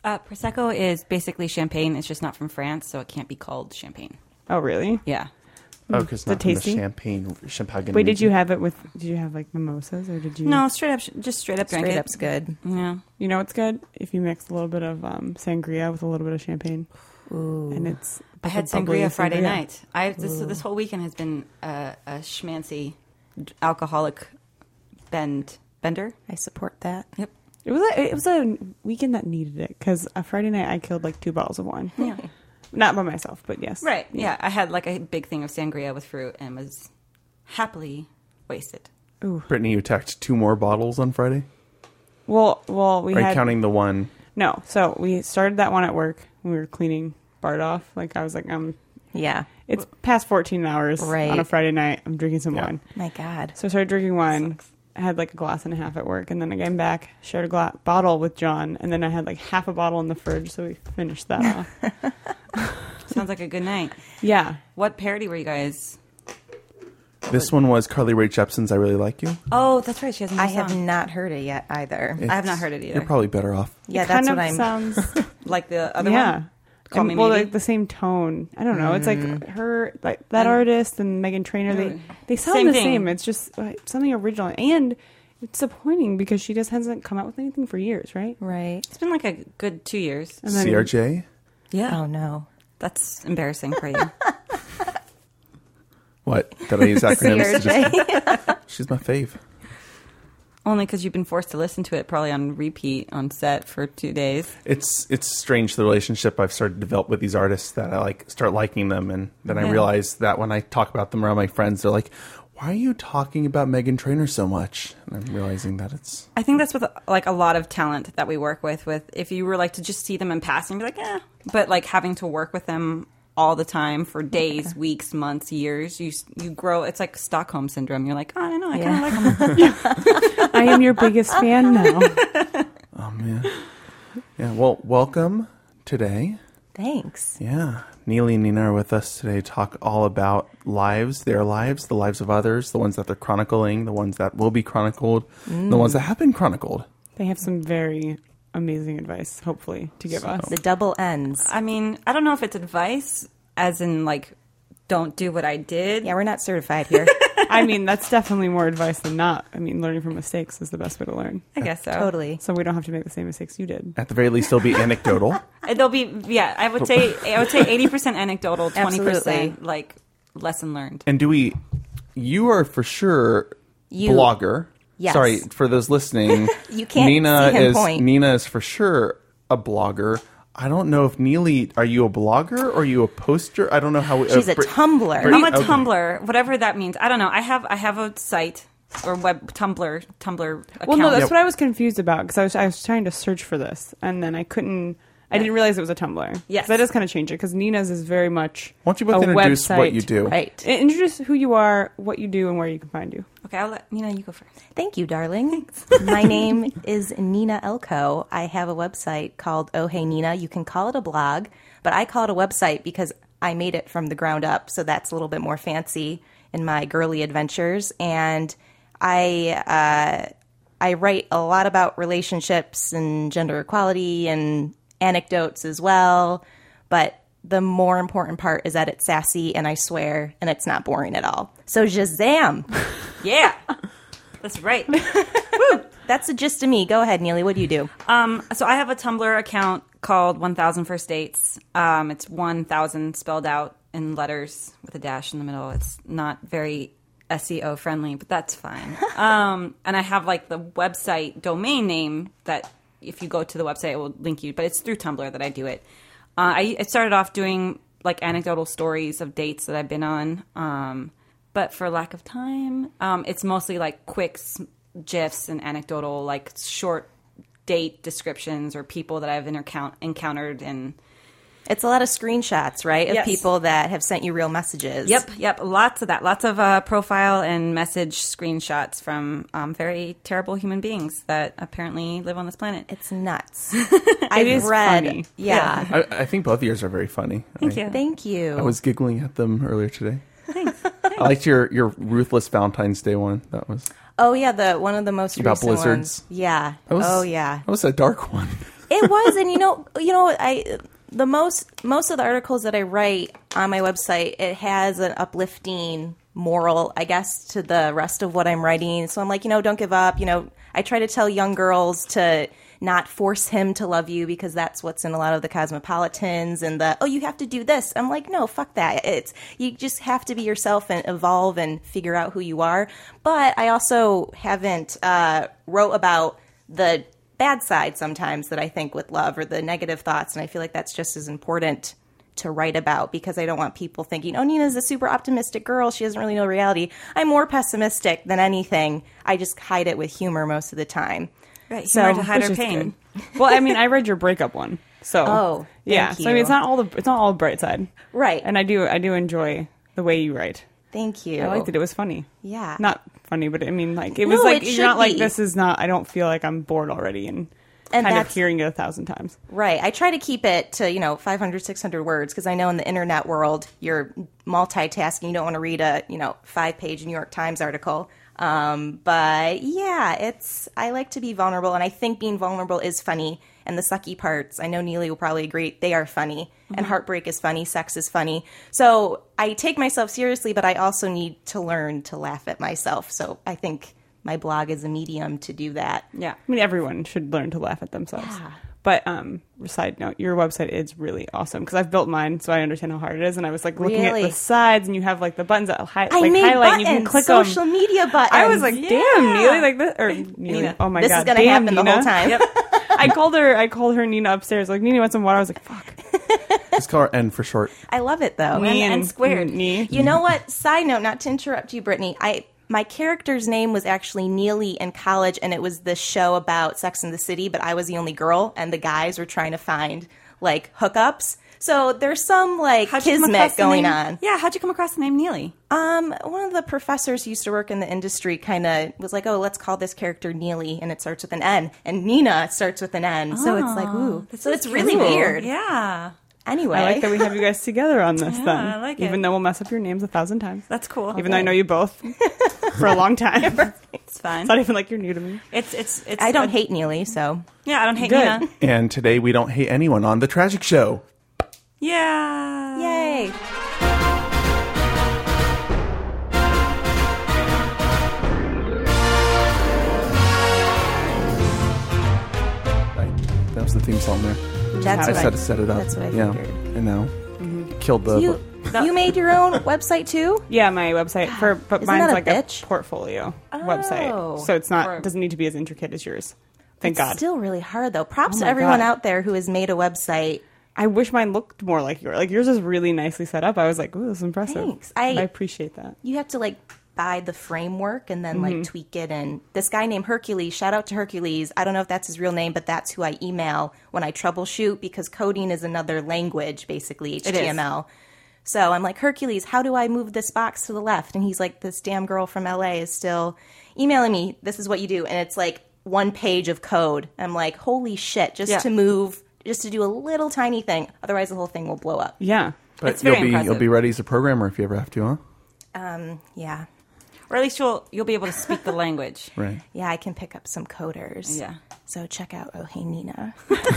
Prosecco is basically champagne. It's just not from France, so it can't be called champagne. Oh, really? Yeah. Oh, because Is it not from the tasty? champagne. Wait, did you have it with? Did you have like mimosas or did you? No, straight up drink Straight it. up's good. Yeah. You know what's good? If you mix a little bit of sangria with a little bit of champagne, and it's. I had like a bubbly sangria Friday sangria. night. This whole weekend has been a schmancy alcoholic bender. I support that. Yep. It was a weekend that needed it because a Friday night I killed like 2 bottles of wine. Yeah. Not by myself, but yes. Right. Yeah. I had like a big thing of sangria with fruit and was happily wasted. Ooh. Brittany, you attacked 2 more bottles on Friday? Well, we Are you had counting the one? no. So we started that one at work. We were cleaning Bart off. Like I was like, Yeah. it's past 14 hours Right. on a Friday night. I'm drinking some Yeah. wine. My God. So I started drinking wine. I had like a glass and a half at work, and then I came back, shared a bottle with John, and then I had like half a bottle in the fridge, so we finished that off. Sounds like a good night. Yeah. What parody were you guys? This one was Carly Rae Jepsen's I Really Like You. Oh, that's right. She has a new I have song. not heard it yet either. I have not heard it either. You're probably better off. Yeah, It that's kind what of I'm. sounds. Like the other Yeah. one? Call Me Well, Maybe? like the same tone. I don't know. It's like her, like that artist and Meghan Trainor. They sound Same the thing. same. It's just like, something original, and it's disappointing because she just hasn't come out with anything for years, right? Right. It's been like a good 2 years. And then, CRJ? Yeah. Oh, no. That's embarrassing for you. What? Did I use acronyms? to just- CRJ. She's my fave. Only because you've been forced to listen to it probably on repeat on set for 2 days. It's strange, the relationship I've started to develop with these artists, that I like start liking them, and then I Yeah. realize that when I talk about them around my friends, they're like, why are you talking about Meghan Trainor so much? And I'm realizing that it's... I think that's with like a lot of talent that we work with if you were like to just see them in passing, be like, eh. But like having to work with them all the time for days, weeks, months, years, you grow. It's like Stockholm syndrome. You're like, oh, I know, I kind of like them. I am your biggest fan now. Oh, man. Yeah, well, welcome today. Thanks. Yeah. Neely and Nina are with us today to talk all about lives, their lives, the lives of others, the ones that they're chronicling, the ones that will be chronicled, the ones that have been chronicled. They have some very amazing advice, hopefully, to give us. The double ends. I mean, I don't know if it's advice, as in like, don't do what I did. Yeah, we're not certified here. I mean, that's definitely more advice than not. I mean, learning from mistakes is the best way to learn. I guess so. Totally. So we don't have to make the same mistakes you did. At the very least, they'll be anecdotal. They'll be, yeah. I would say 80% anecdotal, 20% Absolutely. like lesson learned. And you are for sure blogger. Yes. Sorry, for those listening. You can't see him point. Nina is for sure a blogger. I don't know if Neely, are you a blogger or are you a poster? I don't know how. She's a Tumblr. I'm a Okay. Tumblr, whatever that means. I don't know. I have a site or web Tumblr account. Well, no, that's what I was confused about because I was trying to search for this and then I couldn't. I didn't realize it was a Tumblr. Yes. That does kind of change it because Nina's is very much. Why don't you both a introduce website. what you do? Right. Introduce who you are, what you do, and where you can find you. Okay, I'll let Nina. You go first. Thank you, darling. My name is Nina Elko. I have a website called Oh Hey Nina. You can call it a blog, but I call it a website because I made it from the ground up, so that's a little bit more fancy in my girly adventures. And I write a lot about relationships and gender equality and anecdotes as well, but the more important part is that it's sassy and I swear and it's not boring at all. So Shazam! Yeah, that's right. That's the gist of me. Go ahead, Neely. What do you do? So I have a Tumblr account called 1000 First Dates. It's 1000 spelled out in letters with a dash in the middle. It's not very SEO friendly, but that's fine. And I have like the website domain name that if you go to the website, it will link you. But it's through Tumblr that I do it. I started off doing like anecdotal stories of dates that I've been on. But for lack of time, it's mostly like quick GIFs and anecdotal, like short date descriptions or people that I've encountered. And It's a lot of screenshots, right, of Yes. people that have sent you real messages. Yep. Lots of that. Lots of profile and message screenshots from very terrible human beings that apparently live on this planet. It's nuts. It I've is read. funny. Yeah. I think both of yours are very funny. Thank you. Thank you. I was giggling at them earlier today. Thanks. I liked your ruthless Valentine's Day one. Oh, yeah, one of the most About recent blizzards? ones. Yeah. That was, Oh, yeah. That was a dark one. It was, and most of the articles that I write on my website, it has an uplifting moral, I guess, to the rest of what I'm writing. So I'm like, don't give up. I try to tell young girls to not force him to love you, because that's what's in a lot of the cosmopolitans and you have to do this. I'm like, no, fuck that. You just have to be yourself and evolve and figure out who you are. But I also haven't wrote about the bad side sometimes that I think with love, or the negative thoughts. And I feel like that's just as important to write about, because I don't want people thinking, oh, Nina's a super optimistic girl, she doesn't really know reality. I'm more pessimistic than anything. I just hide it with humor most of the time. Right, So- humor to hide Which her is pain. good. Well, I mean, I read your breakup one, so Oh, yeah. thank So I mean, you. it's not all bright side, Right. and I do enjoy the way you write. Thank you. I liked it. It was funny. Yeah. Not funny, but I mean, like it No, was like it you're should not like be. this is not. I don't feel like I'm bored already and kind of that's- hearing it 1,000 times. Right. I try to keep it to, 500, 600 words, because I know in the internet world, you're multitasking. You don't want to read a, 5-page New York Times article. But yeah, I like to be vulnerable, and I think being vulnerable is funny. And the sucky parts, I know Neely will probably agree, they are funny. And heartbreak is funny, sex is funny. So I take myself seriously, but I also need to learn to laugh at myself. So I think my blog is a medium to do that. Yeah. I mean, everyone should learn to laugh at themselves. Yeah. But side note, your website is really awesome, because I've built mine, so I understand how hard it is. And I was like looking at Really? the sides, and you have like the buttons that I like made highlight, buttons, and you can click social them. media buttons. I was like, damn, Yeah. Neely, like this, or Neely. Nina. Oh my this god, is going to damn, happen the Nina. whole time. Yep. I called her Nina upstairs, like, Nina, you want some water? I was like, fuck. Just call her N for short. I love it, though. and squared. Knee. You know what? Side note, not to interrupt you, Brittany. My character's name was actually Neely in college, and it was this show about Sex and the City, but I was the only girl, and the guys were trying to find, like, hookups. So there's some, like, How'd you come across kismet the going name- on. Yeah, how'd you come across the name Neely? One of the professors who used to work in the industry kind of was like, oh, let's call this character Neely, and it starts with an N. And Nina starts with an N. So it's like, ooh. So it's really weird. Yeah. Anyway. I like that we have you guys together on this then. I like it. Even though we'll mess up your names 1,000 times. That's cool. Even though I know you both for a long time. It's fine. It's not even like you're new to me. It's I don't hate Neely, so. Yeah, I don't hate Good. Nina. And today we don't hate anyone on The Tragic Show. Yeah. Yay. Right. That was the theme song there. That's I what said to set it up. That's what I yeah. figured. And now killed the. You made your own website too? Yeah, my website but Isn't mine's that a like bitch? a portfolio Oh. website. So it's not doesn't need to be as intricate as yours. Thank It's God. still really hard though. Props Oh to my everyone God. out there who has made a website. I wish mine looked more like yours. Like yours is really nicely set up. I was like, ooh, this is impressive. Thanks. I appreciate that. You have to like buy the framework and then Mm-hmm. like tweak it. And this guy named Hercules, shout out to Hercules. I don't know if that's his real name, but that's who I email when I troubleshoot, because coding is another language, basically is. HTML. So I'm like, Hercules, how do I move this box to the left? And he's like, this damn girl from LA is still emailing me. This is what you do. And it's like 1 page of code. I'm like, holy shit, just Yeah. to move, just to do a little tiny thing. Otherwise the whole thing will blow up. Yeah. But It's very you'll impressive. be ready as a programmer if you ever have to, huh? Yeah. Or at least you'll be able to speak the language. Right. Yeah, I can pick up some coders. Yeah. So check out Oh Hey Nina.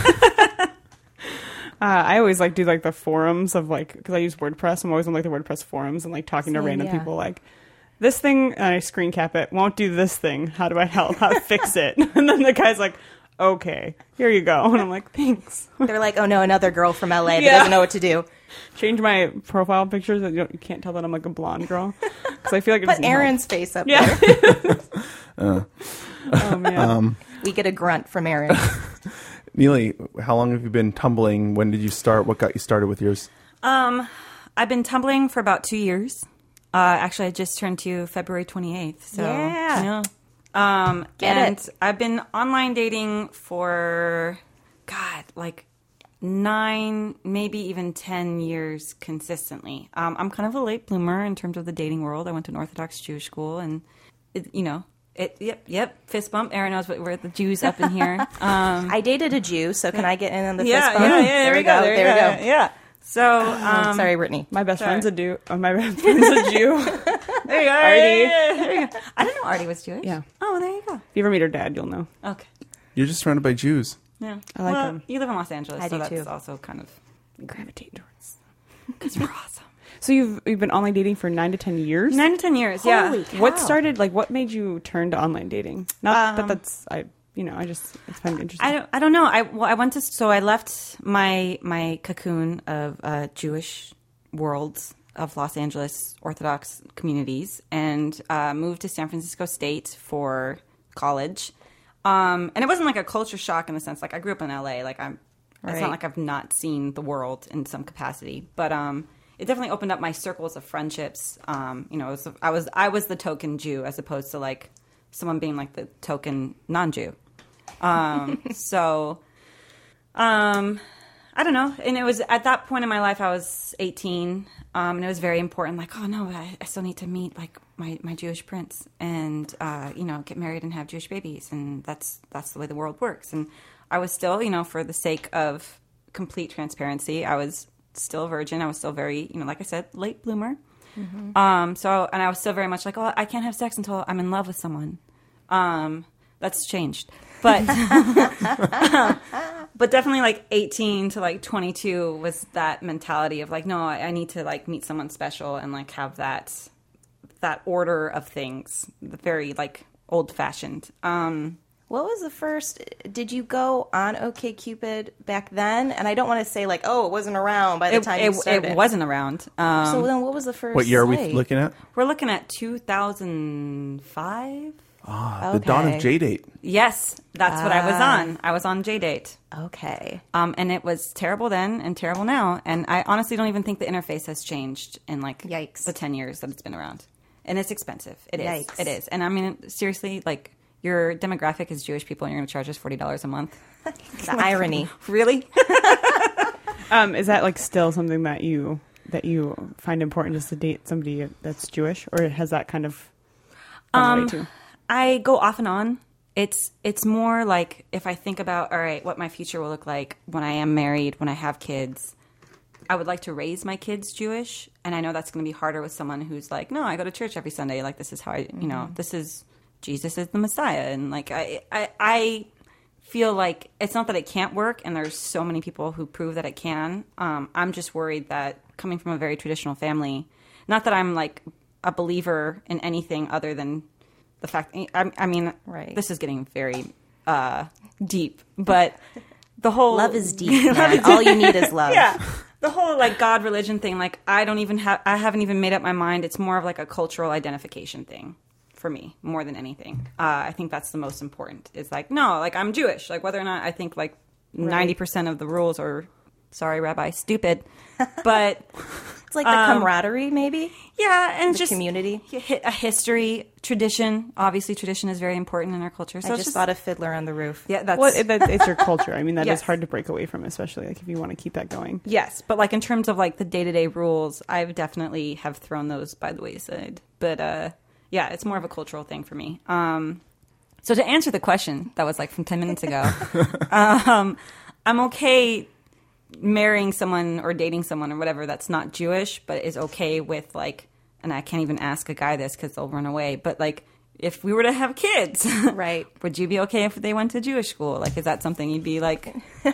I always like do like the forums of like, because I use WordPress. I'm always on like the WordPress forums and like talking to Same, random yeah. people like, this thing, and I screen cap it, won't do this thing. How do I help? How to fix it? And then the guy's like, okay, here you go. And I'm like, thanks. They're like, oh no, another girl from LA that Yeah. doesn't know what to do. Change my profile pictures. You can't tell that I'm like a blonde girl. Because I feel like it Put doesn't help. Aaron's face up Yeah. there. Oh, man. We get a grunt from Aaron. Neely, how long have you been tumbling? When did you start? What got you started with yours? I've been tumbling for about 2 years. Actually, I just turned to February 28th. So, Yeah. Get Get and it. I've been online dating for, like 9, maybe even 10 years consistently. I'm kind of a late bloomer in terms of the dating world. I went to an Orthodox Jewish school, and yep, fist bump. Aaron knows we're the Jews up in here. I dated a Jew, so can I get in on the yeah, fist bump? there we go. There we go. Yeah. So, Sorry, Brittany. My best Sorry. friend's a Jew. My best friend's a Jew. there you go. Artie. There you go. I didn't know Artie was Jewish. Yeah. Oh, there you go. If you ever meet her dad, you'll know. Okay. You're just surrounded by Jews. Yeah. I like well, them. You live in Los Angeles, I so do that's too. also kind of Gravitate towards. because you're awesome. So you've been online dating for 9 to 10 years? 9 to 10 years, yeah. Holy cow. What started, like, what made you turn to online dating? Not that that's, I just, it's kind of interesting. I don't know. I went to, so I left my cocoon of Jewish worlds of Los Angeles Orthodox communities and moved to San Francisco State for college. And it wasn't like a culture shock in the sense, like I grew up in LA, like it's Right. not like I've not seen the world in some capacity, but it definitely opened up my circles of friendships. I was the token Jew as opposed to like someone being like the token non-Jew. I don't know. And it was at that point in my life, I was 18, and it was very important. Like, oh no, I still need to meet like my Jewish prince, and get married and have Jewish babies, and that's the way the world works. And I was still, for the sake of complete transparency, I was still a virgin. I was still very, like I said, late bloomer. Mm-hmm. And I was still very much like, oh, I can't have sex until I'm in love with someone. That's changed. But but definitely like 18 to like 22 was that mentality of like, no, I need to like meet someone special and like have that order of things, very like old fashioned. What was the first? Did you go on OkCupid back then? And I don't want to say like, oh, it wasn't around by the time you started. It wasn't around. So then, what was the first? What year are we site? looking at? We're looking at 2005. The dawn of Okay. JDate. Yes, that's what I was on. I was on JDate. Okay. And it was terrible then and terrible now. And I honestly don't even think the interface has changed in like Yikes. the 10 years that it's been around. And it's expensive. It is. Yikes. It is. And I mean, seriously, like your demographic is Jewish people and you're going to charge us $40 a month. The irony. Really? Is that like still something that you find important just to date somebody that's Jewish, or has that kind of gone away too? I go off and on. It's more like if I think about, all right, what my future will look like when I am married, when I have kids, I would like to raise my kids Jewish. And I know that's going to be harder with someone who's like, no, I go to church every Sunday. Like, this is how this is, Jesus is the Messiah. And like, I feel like it's not that it can't work. And there's so many people who prove that it can. I'm just worried that coming from a very traditional family, not that I'm like a believer in anything other than the fact, I mean, Right. This is getting very deep, but the whole Love is deep, man. All you need is love. yeah, the whole like God religion thing. Like I haven't even made up my mind. It's more of like a cultural identification thing for me more than anything. I think that's the most important. It's like no, like I'm Jewish. Like whether or not I think like 90% of the rules are, sorry, Rabbi, stupid, but. It's like the camaraderie, maybe. Yeah, and The just community. a history, tradition. Obviously, tradition is very important in our culture. So I it's just thought of Fiddler on the Roof. yeah, that's Well, it's your culture. I mean, that Yes. is hard to break away from, especially like if you want to keep that going. yes. But like in terms of like the day-to-day rules, I've definitely have thrown those by the wayside. But yeah, it's more of a cultural thing for me. So to answer the question that was like from 10 minutes ago, I'm okay marrying someone or dating someone or whatever that's not Jewish, but is okay with like, and I can't even ask a guy this because they'll run away, but like if we were to have kids, Right. would you be okay if they went to Jewish school? Like, is that something you'd be like,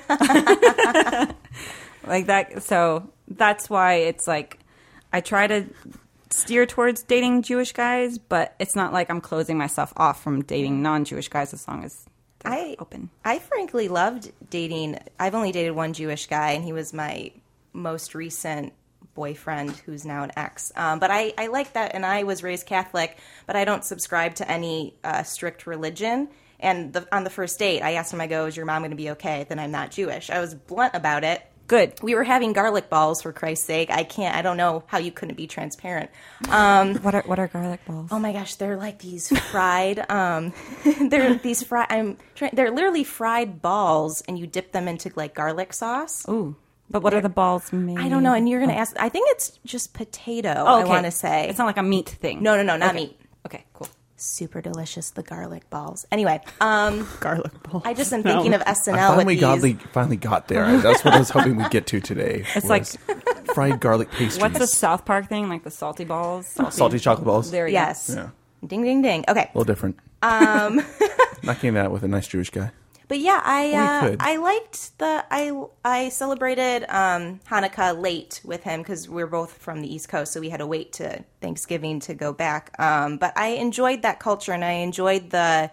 like that? So that's why it's like, I try to steer towards dating Jewish guys, but it's not like I'm closing myself off from dating non-Jewish guys as long as they're open. I frankly loved dating. I've only dated one Jewish guy, and he was my most recent boyfriend, who's now an ex. But I like that, and I was raised Catholic, but I don't subscribe to any strict religion. And on the first date, I asked him, I go, is your mom going to be okay? Then I'm not Jewish. I was blunt about it. Good. We were having garlic balls, for Christ's sake. I don't know how you couldn't be transparent. What are garlic balls? Oh my gosh, they're like these fried. They're literally fried balls, and you dip them into like garlic sauce. Ooh. But what are the balls made? I don't know, and you're gonna ask. I think it's just potato. Oh, I okay. want to say It's not like a meat thing. no, not Okay. meat. Okay, cool. Super delicious, the garlic balls. Anyway, Garlic balls. I just am thinking of I SNL with these. finally got there. That's what I was hoping we'd get to today. It's was fried garlic pastries. What's the South Park thing? Like the salty balls? Salty chocolate balls. There you Yes. Yeah. Ding, ding, ding. Okay. A little different. Not getting that with a nice Jewish guy. But yeah, could. I liked I celebrated Hanukkah late with him because we're both from the East Coast, so we had to wait to Thanksgiving to go back. But I enjoyed that culture, and I enjoyed the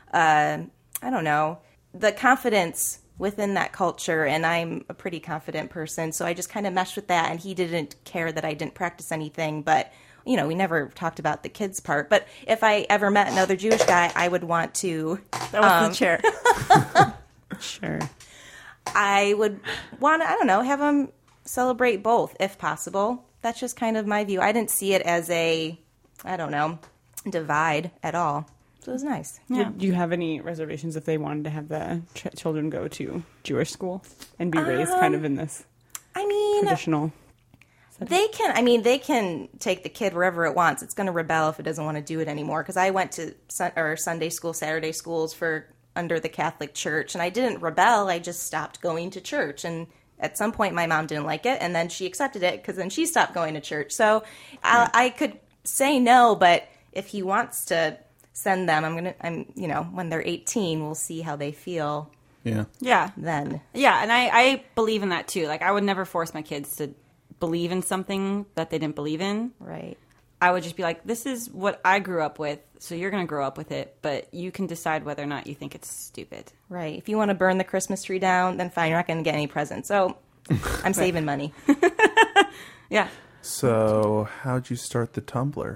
the confidence within that culture. And I'm a pretty confident person, so I just kind of meshed with that. And he didn't care that I didn't practice anything, but. We never talked about the kids part. But if I ever met another Jewish guy, I would want to. That was the chair. Sure. I would want to, have him celebrate both if possible. That's just kind of my view. I didn't see it as a, divide at all. So it was nice. Yeah. Do you have any reservations if they wanted to have the children go to Jewish school and be raised kind of in this traditional? They can take the kid wherever it wants. It's going to rebel if it doesn't want to do it anymore. Because I went to Sunday school, Saturday schools under the Catholic Church, and I didn't rebel. I just stopped going to church. And at some point, my mom didn't like it, and then she accepted it because then she stopped going to church. So I could say no, but if he wants to send them, when they're 18, we'll see how they feel. Yeah. Yeah. Then. Yeah, and I believe in that too. Like, I would never force my kids to believe in something that they didn't believe in. Right. I would just be like, this is what I grew up with, so you're going to grow up with it, but you can decide whether or not you think it's stupid. Right. If you want to burn the Christmas tree down, then fine, you're not going to get any presents. So I'm saving money. Yeah. So how'd you start the Tumblr?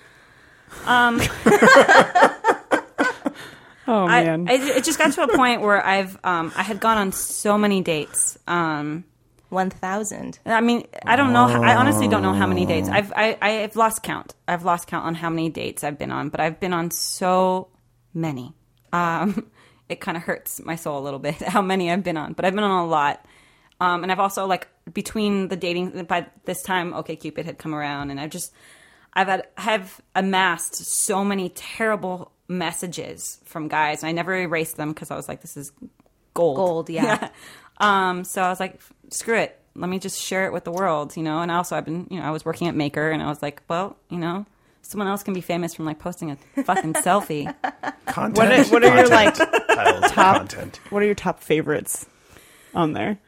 Oh, man. It just got to a point where I had gone on so many dates. 1,000. I mean, I don't know. I honestly don't know how many dates. I've lost count. I've lost count on how many dates I've been on, but I've been on so many. It kind of hurts my soul a little bit how many I've been on, but I've been on a lot. And I've also, between the dating, by this time, OkCupid had come around, and I've amassed so many terrible messages from guys, and I never erased them because I was like, this is gold. Gold, yeah. So I was like, screw it. Let me just share it with the world, And also I was working at Maker, and I was like, well, someone else can be famous from posting a fucking selfie. Content. What are your top content? What are your top favorites on there?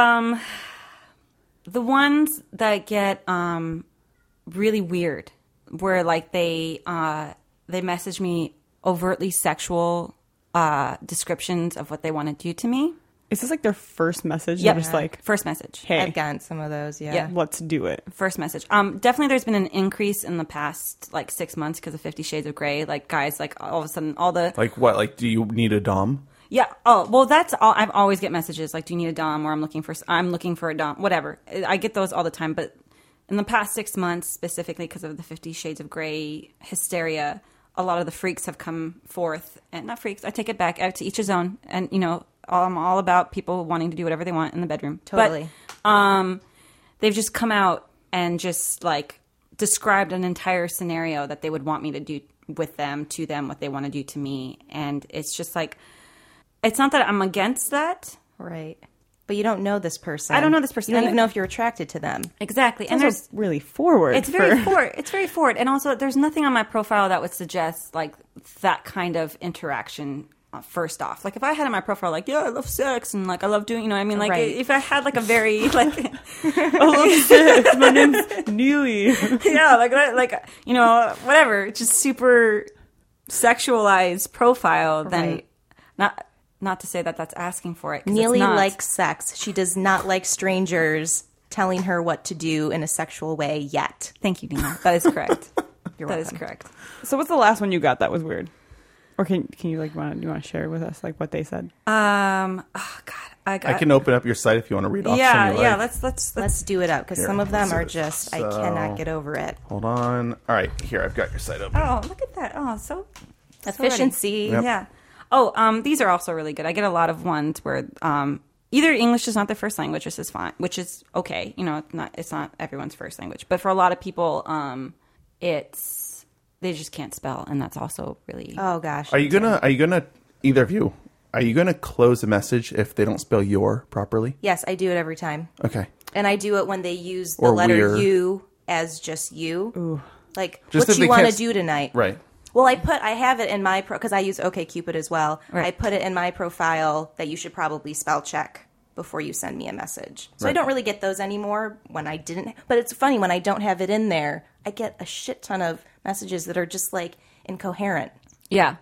The ones that get really weird, where they message me overtly sexual descriptions of what they want to do to me. Is this their first message? Yep. They're just first message. hey, I've gotten some of those, yeah. let's do it. First message. Definitely there's been an increase in the past 6 months because of 50 Shades of Grey. Guys, all of a sudden all the... What? Do you need a dom? Yeah. Oh, well, that's all. I always get messages do you need a dom, or I'm looking for a dom, whatever. I get those all the time. But in the past 6 months, specifically because of the 50 Shades of Grey hysteria, a lot of the freaks have come forth. And not freaks, I take it back, to each his own. And, I'm all about people wanting to do whatever they want in the bedroom. Totally. But they've just come out and just, described an entire scenario that they would want me to do with them, to them, what they want to do to me. And it's just it's not that I'm against that. Right. But you don't know this person. I don't know this person. You don't even know if you're attracted to them. Exactly. And there's really forward. It's very forward. It's very forward. And also, there's nothing on my profile that would suggest that kind of interaction. First off, if I had in my profile, yeah, I love sex and I love doing, Right. if I had a very I love sex. My name's Neely. yeah, whatever, just super sexualized profile, then Right. not to say that that's asking for it. 'Cause Neely it's not. likes sex. She does not like strangers telling her what to do in a sexual way yet. Thank you, Nina. That is correct. You're That welcome. is correct. So what's the last one you got that was weird? Or can you you want to share with us what they said? Oh God, I can open up your site if you want to read off Yeah, some you yeah. like. Let's do it up because Here, some of them let's do are this. just I So- cannot get over it. Hold on. All right, here, I've got your site open. Oh, look at that. Oh, so Efficiency. Yep. Yeah. Oh, these are also really good. I get a lot of ones where either English is not their first language, which is fine, which is okay. It's not everyone's first language, but for a lot of people, they just can't spell, and that's also really. Oh gosh. Are you gonna either of you? Are you gonna close a message if they don't spell your properly? Yes, I do it every time, Okay. and I do it when they use the Or letter we're- U as just you. Ooh. Just what if you they want to can't- do tonight? Right. Well, I have it in my because I use OkCupid as well. Right. I put it in my profile that you should probably spell check before you send me a message. So I Right. don't really get those anymore when I didn't. But it's funny when I don't have it in there, I get a shit ton of messages that are just like incoherent. Yeah.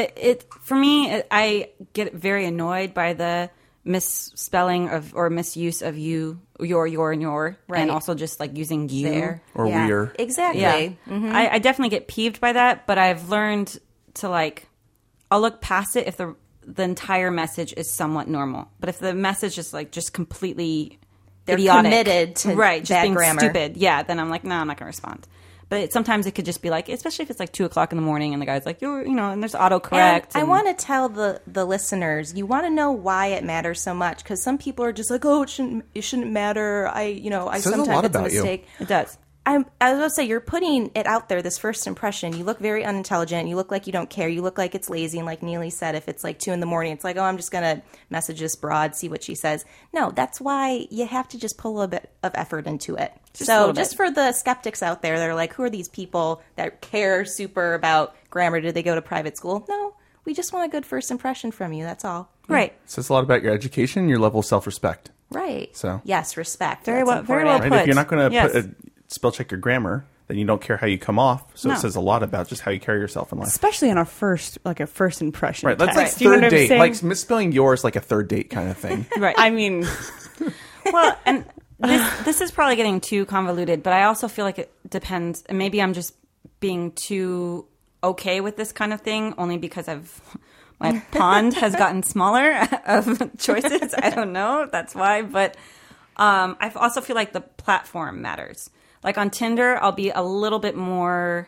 I get very annoyed by the misspelling of or misuse of you, your, and your, Right. and also just like using you. There Or yeah. we're. Exactly. Yeah. Mhm. I definitely get peeved by that, but I've learned to like, I'll look past it if the entire message is somewhat normal. But if the message is like just completely They're idiotic, committed to right, just bad being grammar. stupid, yeah, then I'm like, no, I'm not going to respond. But sometimes it could just be like, especially if it's like 2:00 in the morning and the guy's like, and there's autocorrect. And I want to tell the listeners, you want to know why it matters so much because some people are just like, oh, it shouldn't matter. I says a sometimes lot it's a about you. mistake. It does. I was going to say, you're putting it out there, this first impression. You look very unintelligent. You look like you don't care. You look like it's lazy. And like Neely said, if it's like 2 a.m, it's like, oh, I'm just going to message this broad, see what she says. No, that's why you have to just put a little bit of effort into it. Just a So little just bit. for the skeptics out there, they're like, who are these people that care super about grammar? Did they go to private school? No, we just want a good first impression from you. That's all. Right. It says a lot about your education, your level of self-respect. Right. So. Yes, respect. Very That's well important. put. Right? If you're not going to Yes. spell check your grammar, then you don't care how you come off. So No. it says a lot about just how you carry yourself in life. Especially on a first impression. Right, that's text. like Do you know third what I'm date. saying? Like misspelling yours like a third date kind of thing. Right. I mean, Well, and this is probably getting too convoluted, but I also feel like it depends. And maybe I'm just being too okay with this kind of thing, only because my pond has gotten smaller of choices. I don't know. That's why. But I also feel like the platform matters. Like on Tinder, I'll be a little bit more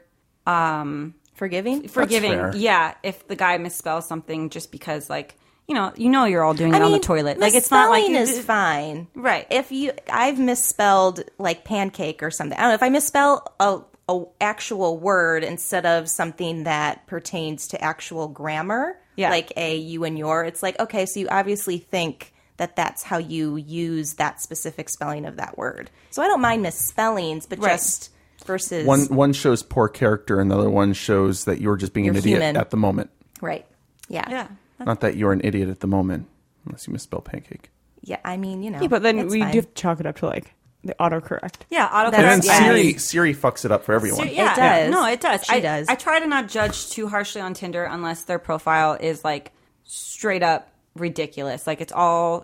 Forgiving? forgiving. fair. Yeah, if the guy misspells something just because, like, you're all doing it on the toilet. Like, it's not like misspelling is fine. Right. I've misspelled like pancake or something. I don't know if I misspell a actual word instead of something that pertains to actual grammar, Yeah. like a you and your. It's like, okay, so you obviously think that that's how you use that specific spelling of that word. So I don't mind misspellings, but Right. just versus One shows poor character, and the other one shows that you're just being an You're idiot human. at the moment. right. Yeah. Yeah. Not that you're an idiot at the moment, unless you misspell pancake. Yeah. I mean, yeah, but then it's we fine. do have to chalk it up to like the autocorrect. Yeah, autocorrect. That's- And yeah. then Siri fucks it up for everyone. Yeah, It does. No, it does. She does. I try to not judge too harshly on Tinder unless their profile is like straight up ridiculous. Like it's all,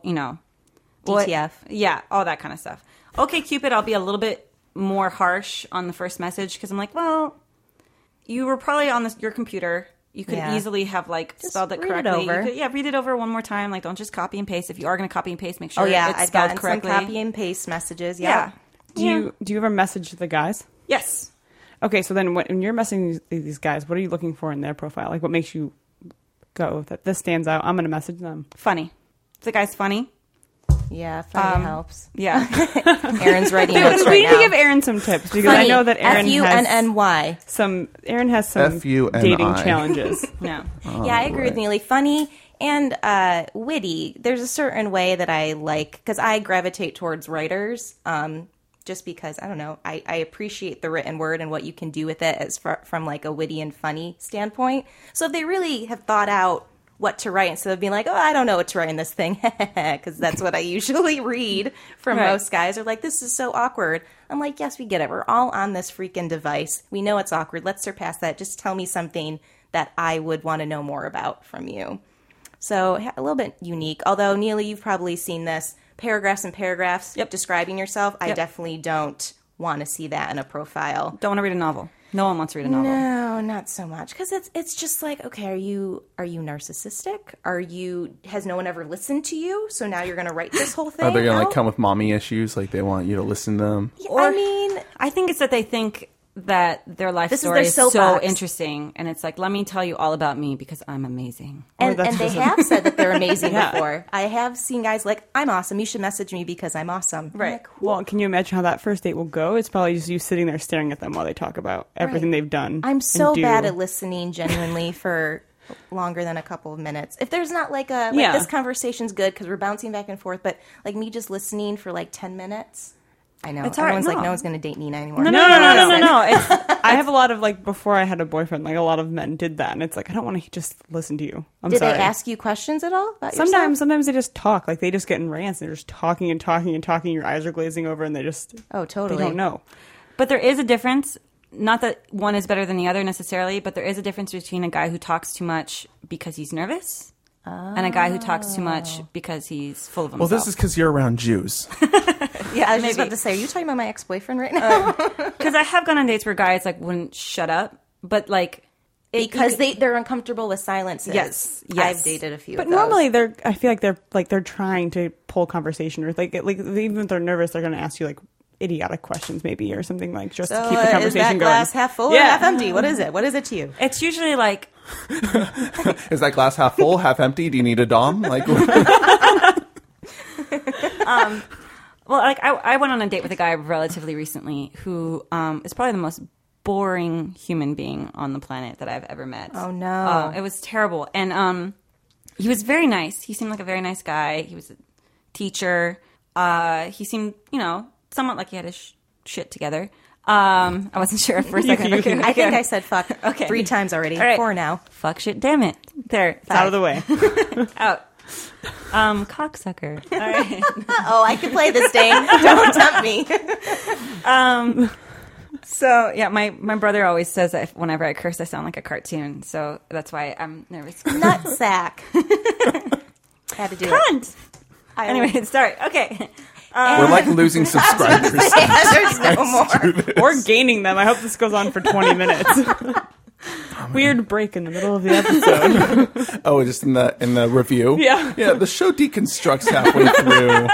DTF. Yeah, all that kind of stuff. OkCupid, I'll be a little bit more harsh on the first message because I'm like, well, you were probably on your computer. You could Yeah. easily have like Just spelled it read it correctly. over. Read it over one more time. Like, don't just copy and paste. If you are going to copy and paste, make sure Oh yeah, it's I've spelled gotten correctly. some copy and paste messages. Yeah. Yeah. Do you ever message the guys? Yes. Okay, so then when you're messaging these guys, what are you looking for in their profile? Like, what makes you go that this stands out? I'm going to message them. Funny. If the guy's funny. Yeah, funny helps. Yeah. Aaron's writing notes we right need to now. give Aaron some tips because I Funny. know that Aaron F-U-N-N-Y. Aaron has some F-U-N-I. dating challenges. No. Yeah, I agree with Neely. Funny and witty. There's a certain way that I like because I gravitate towards writers. Just because I don't know, I appreciate the written word and what you can do with it as from like a witty and funny standpoint. So if they really have thought out what to write instead of being like, oh, I don't know what to write in this thing, because that's what I usually read from Right. most guys. Are like, this is so awkward. I'm like, yes, we get it. We're all on this freaking device. We know it's awkward. Let's surpass that. Just tell me something that I would want to know more about from you. So a little bit unique. Although, Neely, you've probably seen this. Paragraphs and paragraphs Yep. describing yourself. I Yep. definitely don't want to see that in a profile. Don't want to read a novel. No one wants to read a novel. No, not so much. Because it's just like, okay, are you narcissistic? Has no one ever listened to you? So now you're going to write this whole thing? Are they gonna out? come with mommy issues? Like they want you to listen to them? I mean, I think it's that they think that their life This is story their is so soapbox. interesting, and it's like, let me tell you all about me because I'm amazing. and that's they just- have said that they're amazing before. I have seen guys like, I'm awesome. You should message me because I'm awesome. I'm Right. like, Well, can you imagine how that first date will go? It's probably just you sitting there staring at them while they talk about everything Right. they've done. I'm and so do. bad at listening genuinely for longer than a couple of minutes. If there's not like Yeah. this conversation's good because we're bouncing back and forth, but like me just listening for like 10 minutes. I know. It's hard, Everyone's like, no. no one's going to date Nina anymore. No. It's, I have a lot of like before I had a boyfriend, like a lot of men did that, and it's like I don't want to just listen to you. I'm Did sorry. they ask you questions at all about Sometimes they just talk, like they just get in rants. They're just talking and talking and talking. Your eyes are glazing over, and they just Oh, totally. they don't know. but there is a difference. Not that one is better than the other necessarily, but there is a difference between a guy who talks too much because he's nervous and a guy who talks too much because he's full of himself. Well, this is because you're around Jews. Yeah, I was just Maybe. about to say, are you talking about my ex-boyfriend right now? Because I have gone on dates where guys like wouldn't shut up, but like Because they're uncomfortable with silences. Yes. I've dated a few But of those. normally I feel like they're trying to pull conversation, or like even if they're nervous, they're going to ask you like idiotic questions maybe or something, like just to keep the is conversation that going. glass half full or half empty? What is it? What is it to you? it's usually like Is that glass half full, half empty? Do you need a dom? Like, well, like I went on a date with a guy relatively recently who is probably the most boring human being on the planet that I've ever met. Oh, no. It was terrible, and he was very nice. He seemed like a very nice guy. He was a teacher. He seemed, somewhat like he had his shit together. I wasn't sure for a second. Okay, I think I said fuck Okay. 3 times already. All right. 4 now. Fuck shit, damn it. There, It's out of the way. out. Cocksucker. All right. Oh, I can play this game. Don't tempt me. So yeah, my brother always says that whenever I curse, I sound like a cartoon. So that's why I'm nervous. Nutsack. Had to do it. Cunt. Anyway, start. Okay. we're like losing subscribers. There's no more. Or gaining them. I hope this goes on for 20 minutes. Weird break in the middle of the episode. Oh, just in the review. Yeah. Yeah. The show deconstructs halfway through.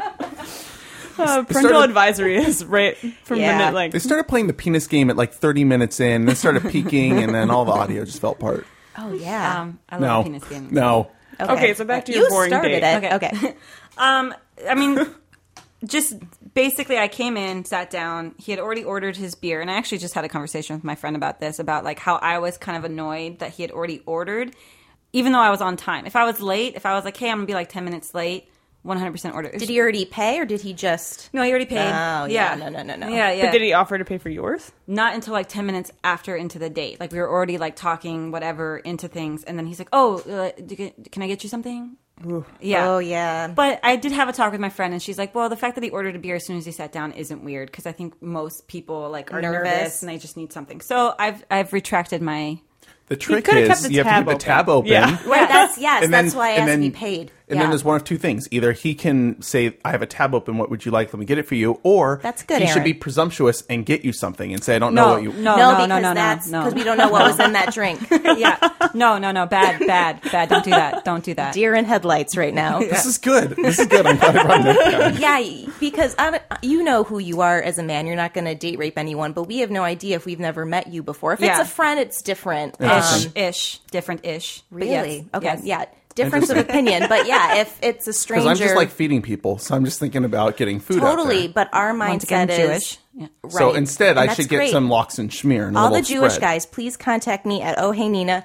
Parental started- advisory is right from Yeah. minute like They started playing the penis game at like 30 minutes in. Then started peaking, and then all the audio just fell apart. Oh, yeah. I love No, penis games. no. Okay, so back to your you boring started date. it. Okay. I mean, just basically, I came in, sat down. He had already ordered his beer, and I actually just had a conversation with my friend about this, about like how I was kind of annoyed that he had already ordered, even though I was on time. If I was late, if I was like, hey, I'm gonna be like 10 minutes late, 100% order. Did he already pay or did he just... No, he already paid. Oh, yeah. No. Yeah. But did he offer to pay for yours? Not until like 10 minutes after into the date. Like we were already like talking whatever into things, and then he's like, "Oh, can I get you something?" Yeah. Oh, yeah. But I did have a talk with my friend, and she's like, "Well, the fact that he ordered a beer as soon as he sat down isn't weird because I think most people like are nervous and they just need something." So I've retracted my. The trick could've kept is the you have to keep tab the tab open. open. Yeah. Right, that's And then- that's why I and asked then- if he paid. And Yeah. then there's one of two things. Either he can say, I have a tab open, what would you like? Let me get it for you. Or That's good, he should Aaron. be presumptuous and get you something and say, I don't know what you... No, because we don't know what was in that drink. Yeah. No. Bad. Don't do that. Don't do that. Deer in headlights right now. This is good. This is good. I'm glad I brought it down. Yeah, because you know who you are as a man. You're not going to date rape anyone, but we have no idea if we've never met you before. If Yeah. it's a friend, it's different. Different-ish. But Really? yes, Okay. yes. Yeah. Difference of opinion, but yeah, if it's a stranger, Because I'm just like feeding people, so I'm just thinking about getting food out totally. there. But our Once again, mindset is Jewish. Yeah. right. So instead, And I that's should get great. some lox and schmear and a All the little Jewish spread. guys, please contact me at Oh Hey Nina.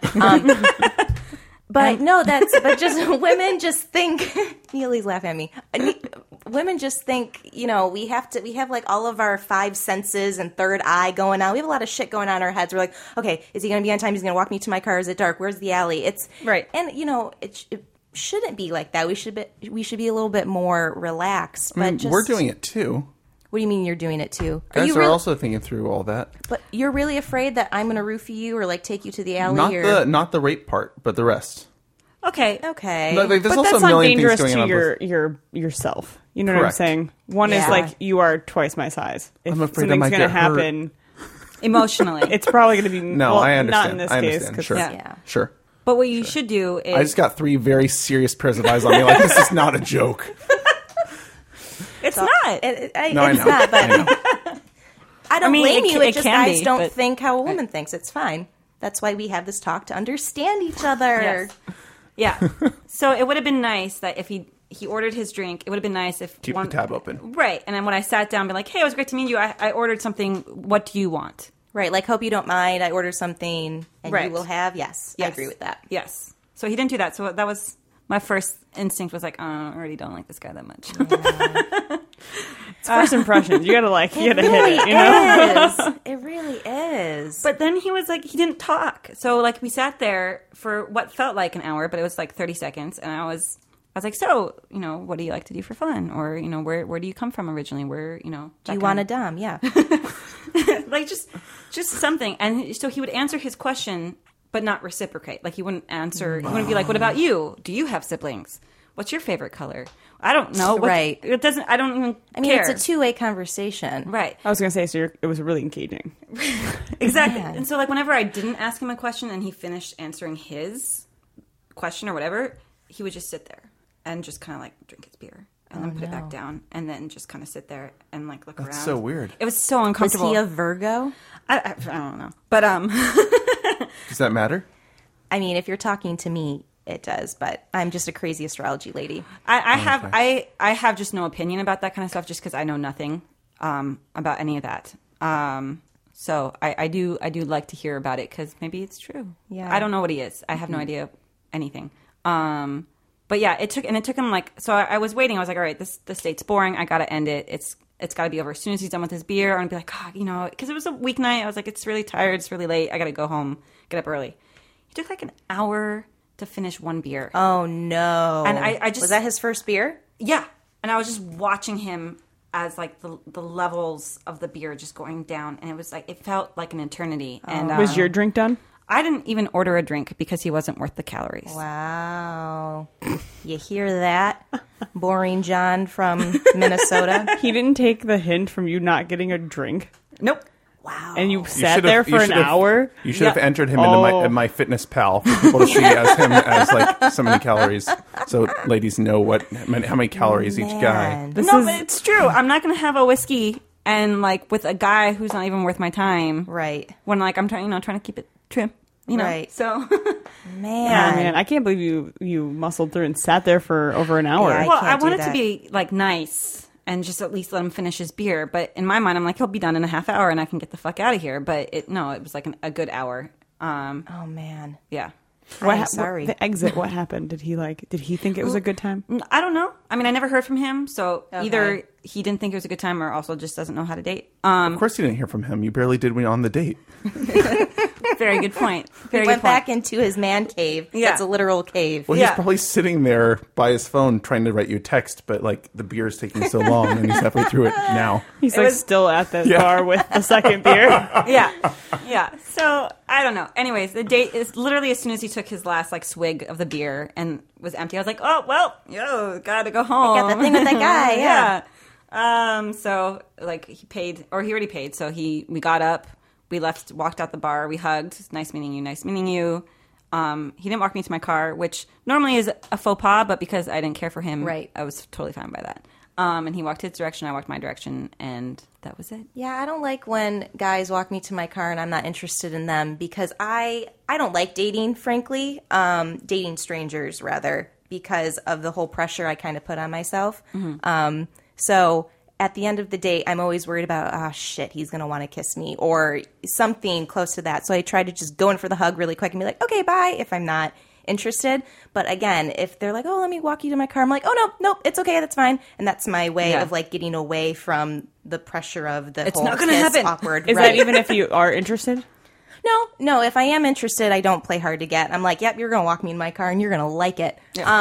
But no, but just women just think. Neely's laughing at me. Women just think, we have like all of our 5 senses and third eye going on. We have a lot of shit going on in our heads. We're like, okay, is he going to be on time? He's going to walk me to my car. Is it dark? Where's the alley? It's Right. And it shouldn't be like that. We should be a little bit more relaxed. But just, We're doing it too. What do you mean you're doing it too? Guys you are really, also thinking through all that. But you're really afraid that I'm going to roofie you or like take you to the alley Not the rape part, but the rest. Okay. Okay. Like, there's But also that's a not million dangerous things going to on. yourself. You know what I'm Correct. saying? One is Yeah. like you are twice my size. If I'm afraid I something's might going to get hurt. happen, Emotionally. it's probably going to be No, well, I understand. Not in this I case. understand. 'cause- Sure. Yeah. Sure. But what you should do is I just got 3 very serious pairs of eyes on me. Like, this is not a joke. it's not. No, I it's know. not, but I know. I don't mean, blame it you. ca- It it just can guys be, don't but- think how a woman thinks. It's fine. That's why we have this talk to understand each other. Yes. Yeah. So it would have been nice that if he ordered his drink, it would have been nice if Keep the tab open. Right. And then when I sat down, be like, hey, it was great to meet you. I ordered something. What do you want? Right. Like, hope you don't mind. I ordered something and Right. you will have. Yes. I agree with that. Yes. So he didn't do that. So that was my first instinct was like, oh, I already don't like this guy that much. It's first impressions. You gotta hit it. You know. It really is. But then he was like, he didn't talk. So like we sat there for what felt like an hour, but it was like 30 seconds. And I was like, so, what do you like to do for fun? Or, where do you come from originally? Where, do you want a dom? Yeah. like just something. And so he would answer his question, but not reciprocate. Like he wouldn't answer. He wouldn't be like, what about you? Do you have siblings? What's your favorite color? I don't know. Right. It doesn't, I don't even care. It's a two-way conversation. Right. I was gonna say, so it was really engaging. Exactly. Man. And so like whenever I didn't ask him a question and he finished answering his question or whatever, he would just sit there and just kind of like drink his beer and then put it back down and then just kind of sit there and like look around. That's so weird. It was so Was uncomfortable. he a Virgo? I don't know. But Does that matter? I mean, if you're talking to me, it does, but I'm just a crazy astrology lady. I have just no opinion about that kind of stuff just because I know nothing about any of that. So I do like to hear about it because maybe it's true. Yeah. I don't know what he is. I have no idea anything. But yeah, it took him like, so I was waiting. I was like, all right, this date's boring. I got to end it. It's got to be over as soon as he's done with his beer. I'm going to be like, because it was a weeknight. I was like, it's really tired. It's really late. I got to go home, get up early. He took like an hour to finish one beer. Oh, no. And I just... Was that his first beer? Yeah. And I was just watching him as like the levels of the beer just going down. And it was like, it felt like an eternity. And Was your drink done? I didn't even order a drink because he wasn't worth the calories. Wow. You hear that? Boring John from Minnesota. He didn't take the hint from you not getting a drink, Nope. Wow. and you sat there for an hour. You should have Yeah. entered him into my fitness pal for people to see as him as like so many calories, so ladies know how many calories each guy. Man. This No, is- but it's true. I'm not going to have a whiskey and like with a guy who's not even worth my time. Right. When like I'm trying to keep it trim. Right. So Man. Man, I can't believe you muscled through and sat there for over an hour. Yeah, I well, can't I do wanted to that. be like nice and just at least let him finish his beer. But in my mind, I'm like, he'll be done in a half hour and I can get the fuck out of here. But it was like a good hour. Oh, man. Yeah. I'm sorry. The exit. What happened? Did he think it was a good time? I don't know. I mean, I never heard from him. So Okay. either he didn't think it was a good time or also just doesn't know how to date. Of course, you didn't hear from him. You barely did when on the date. Very good point. Very He good went point. back into his man cave. Yeah. That's a literal cave. Well, Yeah. he's probably sitting there by his phone trying to write you a text, but like the beer is taking so long, and he's halfway through it now. He's was- still at the bar with the second beer. Yeah. So I don't know. Anyways, the date is literally as soon as he took his last like swig of the beer and was empty, I was like, oh well, gotta go home. got that thing with that guy, yeah. So like he paid, or he already paid. So we got up, we left, walked out the bar, we hugged. Nice meeting you. Nice meeting you. He didn't walk me to my car, which normally is a faux pas, but because I didn't care for him, Right. I was totally fine by that. And he walked his direction, I walked my direction, and that was it. Yeah, I don't like when guys walk me to my car and I'm not interested in them because I don't like dating, frankly. Dating strangers, rather, because of the whole pressure I kind of put on myself. So at the end of the day, I'm always worried about, shit, he's going to want to kiss me or something close to that. So I try to just go in for the hug really quick and be like, okay, bye, if I'm not interested. But again, if they're like, oh, let me walk you to my car, I'm like, oh, nope, it's okay, that's fine. And that's my way Yeah. of like getting away from the pressure of the It's whole not gonna kiss, happen. awkward. Is right. that even if you are interested? No, if I am interested, I don't play hard to get. I'm like, yep, you're going to walk me in my car and you're going to like it.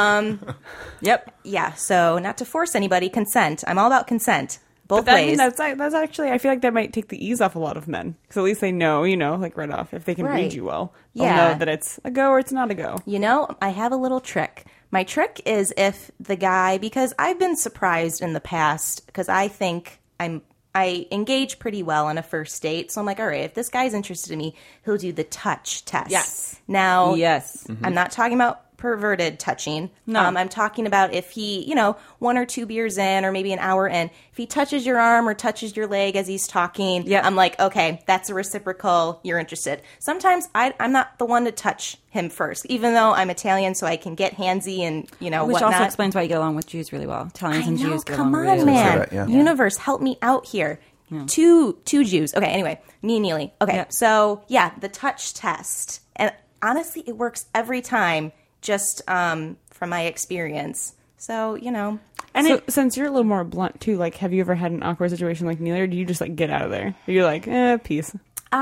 Yep. Yeah, so not to force anybody, consent. I'm all about consent. Both But ways. that's actually, I feel like that might take the ease off a lot of men. Because at least they know, like right off, if they can Right. read you well, they'll Yeah. know that it's a go or it's not a go. You know, I have a little trick. My trick is if the guy, because I've been surprised in the past, because I think I engage pretty well on a first date. So I'm like, all right, if this guy's interested in me, he'll do the touch test. Yes. Now, Yes. I'm not talking about perverted touching. No. I'm talking about if he, 1 or 2 beers in or maybe an hour in, if he touches your arm or touches your leg as he's talking, Yep. I'm like, okay, that's a reciprocal, you're interested. Sometimes I'm not the one to touch him first, even though I'm Italian, so I can get handsy and, Which whatnot. also explains why you get along with Jews really well. Italians I and know, Jews get come along on, really man. that, yeah. Universe, help me out here. Two Jews. Okay, anyway, me and Neely. Okay, Yeah. so yeah, the touch test. And honestly, it works every time, just from my experience. So, And since you're a little more blunt too, like, have you ever had an awkward situation like Neely, or do you just like get out of there? Or you're like, peace.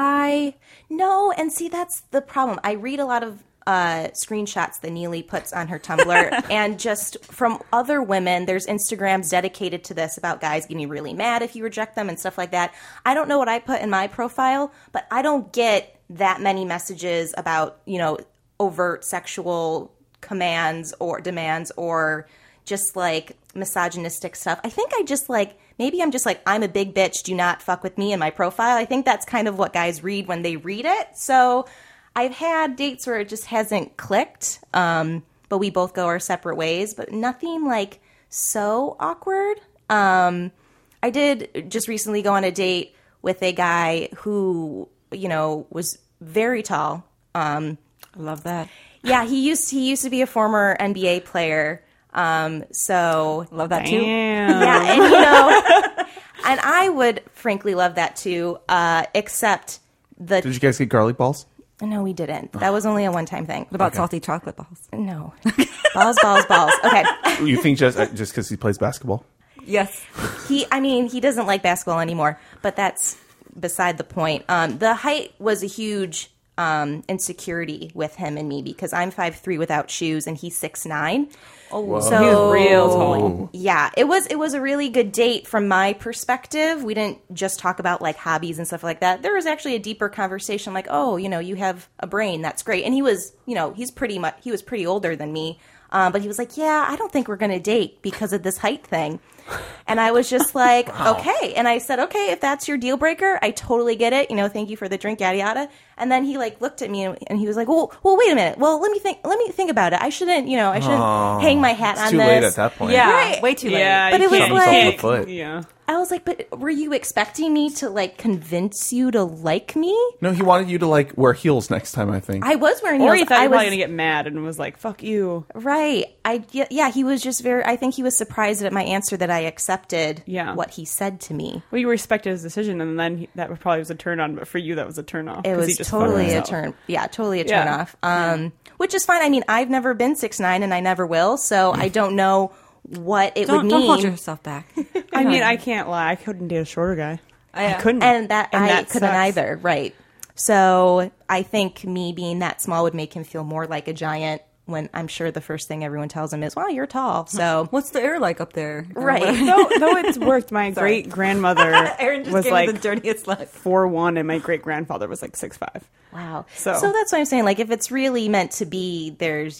No, and see, that's the problem. I read a lot of screenshots that Neely puts on her Tumblr, and just from other women, there's Instagrams dedicated to this about guys getting really mad if you reject them and stuff like that. I don't know what I put in my profile, but I don't get that many messages about, overt sexual commands or demands or just like misogynistic stuff. I think maybe I'm just like, I'm a big bitch, do not fuck with me in my profile. I think that's kind of what guys read when they read it. So I've had dates where it just hasn't clicked, but we both go our separate ways, but nothing like so awkward. I did just recently go on a date with a guy who, was very tall. I love that. Yeah, he used to be a former NBA player. So Love that too. yeah, and and I would frankly love that too. Except Did you guys get garlic balls? no, we didn't. That was only a one-time thing. What about salty chocolate balls? No, balls. Okay. You think just because he plays basketball? Yes. He doesn't like basketball anymore, but that's beside the point. The height was a huge insecurity with him and me because I'm 5'3" without shoes and he's 6'9". Oh, so he was real tall. Yeah, it was a really good date from my perspective. We didn't just talk about like hobbies and stuff like that. There was actually a deeper conversation, like, oh, you have a brain, that's great. And he was, he was pretty older than me, but he was like, yeah, I don't think we're gonna date because of this height thing. And I was just like, okay. And I said, okay, if that's your deal breaker, I totally get it. Thank you for the drink, yada yada. And then he like looked at me and he was like, well, wait a minute. Well, let me think about it. I shouldn't hang my hat on Too this. late at that point. Yeah, Right. way too late. Yeah, But you it was can't- like- Shot yourself in the foot. yeah. I was like, but were you expecting me to like convince you to like me? No, he wanted you to like wear heels next time, I think. I was wearing Or heels. he thought I you were was probably gonna get mad and was like, "Fuck you." right. Yeah. He was just I think he was surprised at my answer that I accepted Yeah. what he said to me. Well, you respected his decision, and then that probably was a turn on. But for you, that was a turn off. It 'cause he was just totally fucked a himself. turn. Yeah, totally a Yeah. turn off. Which is fine. I mean, I've never been 6'9", and I never will, so I don't know what it would Don't mean. hold yourself back. I mean, I can't lie. I couldn't date a shorter guy. I Yeah. couldn't, And I couldn't sucks. either. Right. So I think me being that small would make him feel more like a giant. When I'm sure the first thing everyone tells him is, "Well, you're tall." So What's the air like up there? right. Though it's worked. My great grandmother Aaron just was gave like me the dirtiest look. 4'1", and my great grandfather was like 6'5". Wow. So- that's what I'm saying. Like, if it's really meant to be, there's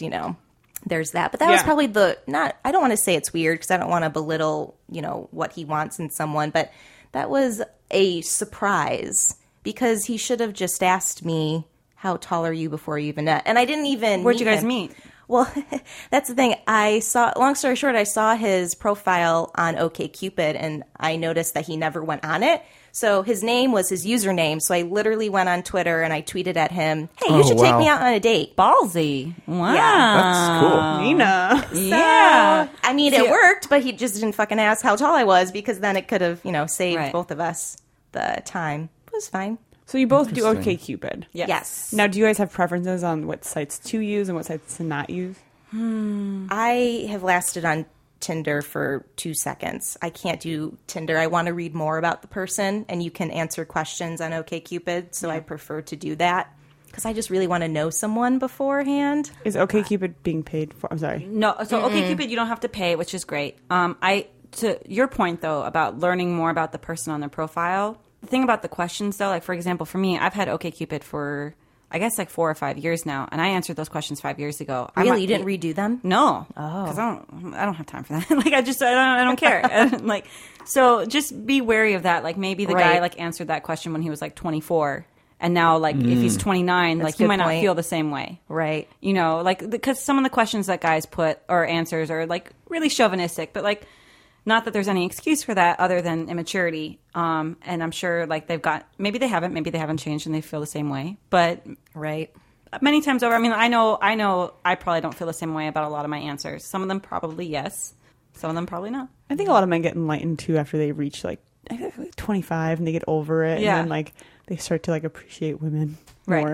that. But that was Yeah. probably I don't want to say it's weird because I don't want to belittle, what he wants in someone, but that was a surprise because he should have just asked me, how tall are you before you even met? And I didn't even Where'd you guys him. meet? Well, that's the thing. Long story short, I saw his profile on OkCupid and I noticed that he never went on it. So his name was his username. So I literally went on Twitter and I tweeted at him, hey, you should take wow. me out on a date. Ballsy. Wow. That's cool. Nina. Yeah. I mean, it worked, but he just didn't fucking ask how tall I was because then it could have, saved Right. both of us the time. It was fine. So you both do Interesting. OkCupid. Yes. Now, do you guys have preferences on what sites to use and what sites to not use? I have lasted on Tinder for 2 seconds. I can't do Tinder. I want to read more about the person, and you can answer questions on OkCupid, so I prefer to do that because I just really want to know someone beforehand. Is OkCupid being paid for? I'm sorry. No, so OkCupid, you don't have to pay, which is great. To your point though about learning more about the person on their profile. The thing about the questions though, like for example, for me, I've had OkCupid for I guess like 4 or 5 years now, and I answered those questions 5 years ago. Really, you didn't redo them? No, because I don't have time for that. Like I don't care. Like so, just be wary of that. Like maybe the guy Right. like answered that question when he was like 24, and now like if he's 29, like a he good might not point. feel the same way. Right. Like because some of the questions that guys put or answers are like really chauvinistic, but like not that there's any excuse for that other than immaturity. And I'm sure like maybe they haven't changed and they feel the same way, but Right. many times over, I mean, I know I probably don't feel the same way about a lot of my answers. Some of them probably yes, some of them probably not. I think a lot of men get enlightened too after they reach like 25 and they get over it, Yeah. and then like they start to like appreciate women Right. more.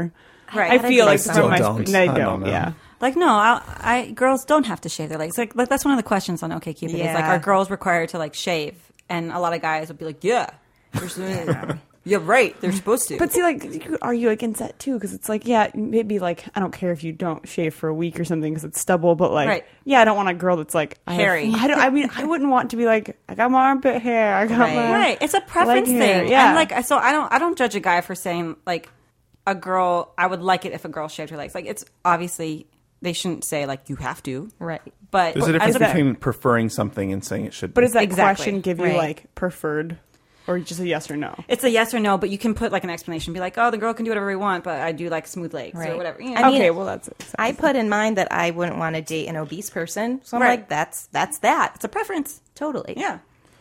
Right. I feel like still from my don't. they I don't don't. know. Yeah. Like, no, girls don't have to shave their legs. Like that's one of the questions on OkCupid. Is like, Yeah. are girls required to like shave? And a lot of guys would be like, yeah, yeah, right. They're supposed to. But see, like, you could argue against that too, because it's like, yeah, maybe like I don't care if you don't shave for a week or something because it's stubble, but like, Right. yeah, I don't want a girl that's like Hairy. I mean, I wouldn't want to be like, I got my armpit hair, I got Right. my right, it's a preference leg hair, thing. yeah. And like, so I don't judge a guy for saying like a girl. I would like it if a girl shaved her legs. Like, it's obviously they shouldn't say like you have to. Right. But There's a as difference between preferring something and saying it should be. But does that Exactly. question give you Right. like preferred, or just a yes or no? It's a yes or no, but you can put like an explanation. Be like, oh, the girl can do whatever we want, but I do like smooth legs or Right. whatever. You I know? mean, Okay, well that's it. I put in mind that I wouldn't want to date an obese person, so I'm Right. like, that's that. It's a preference. Totally. Yeah.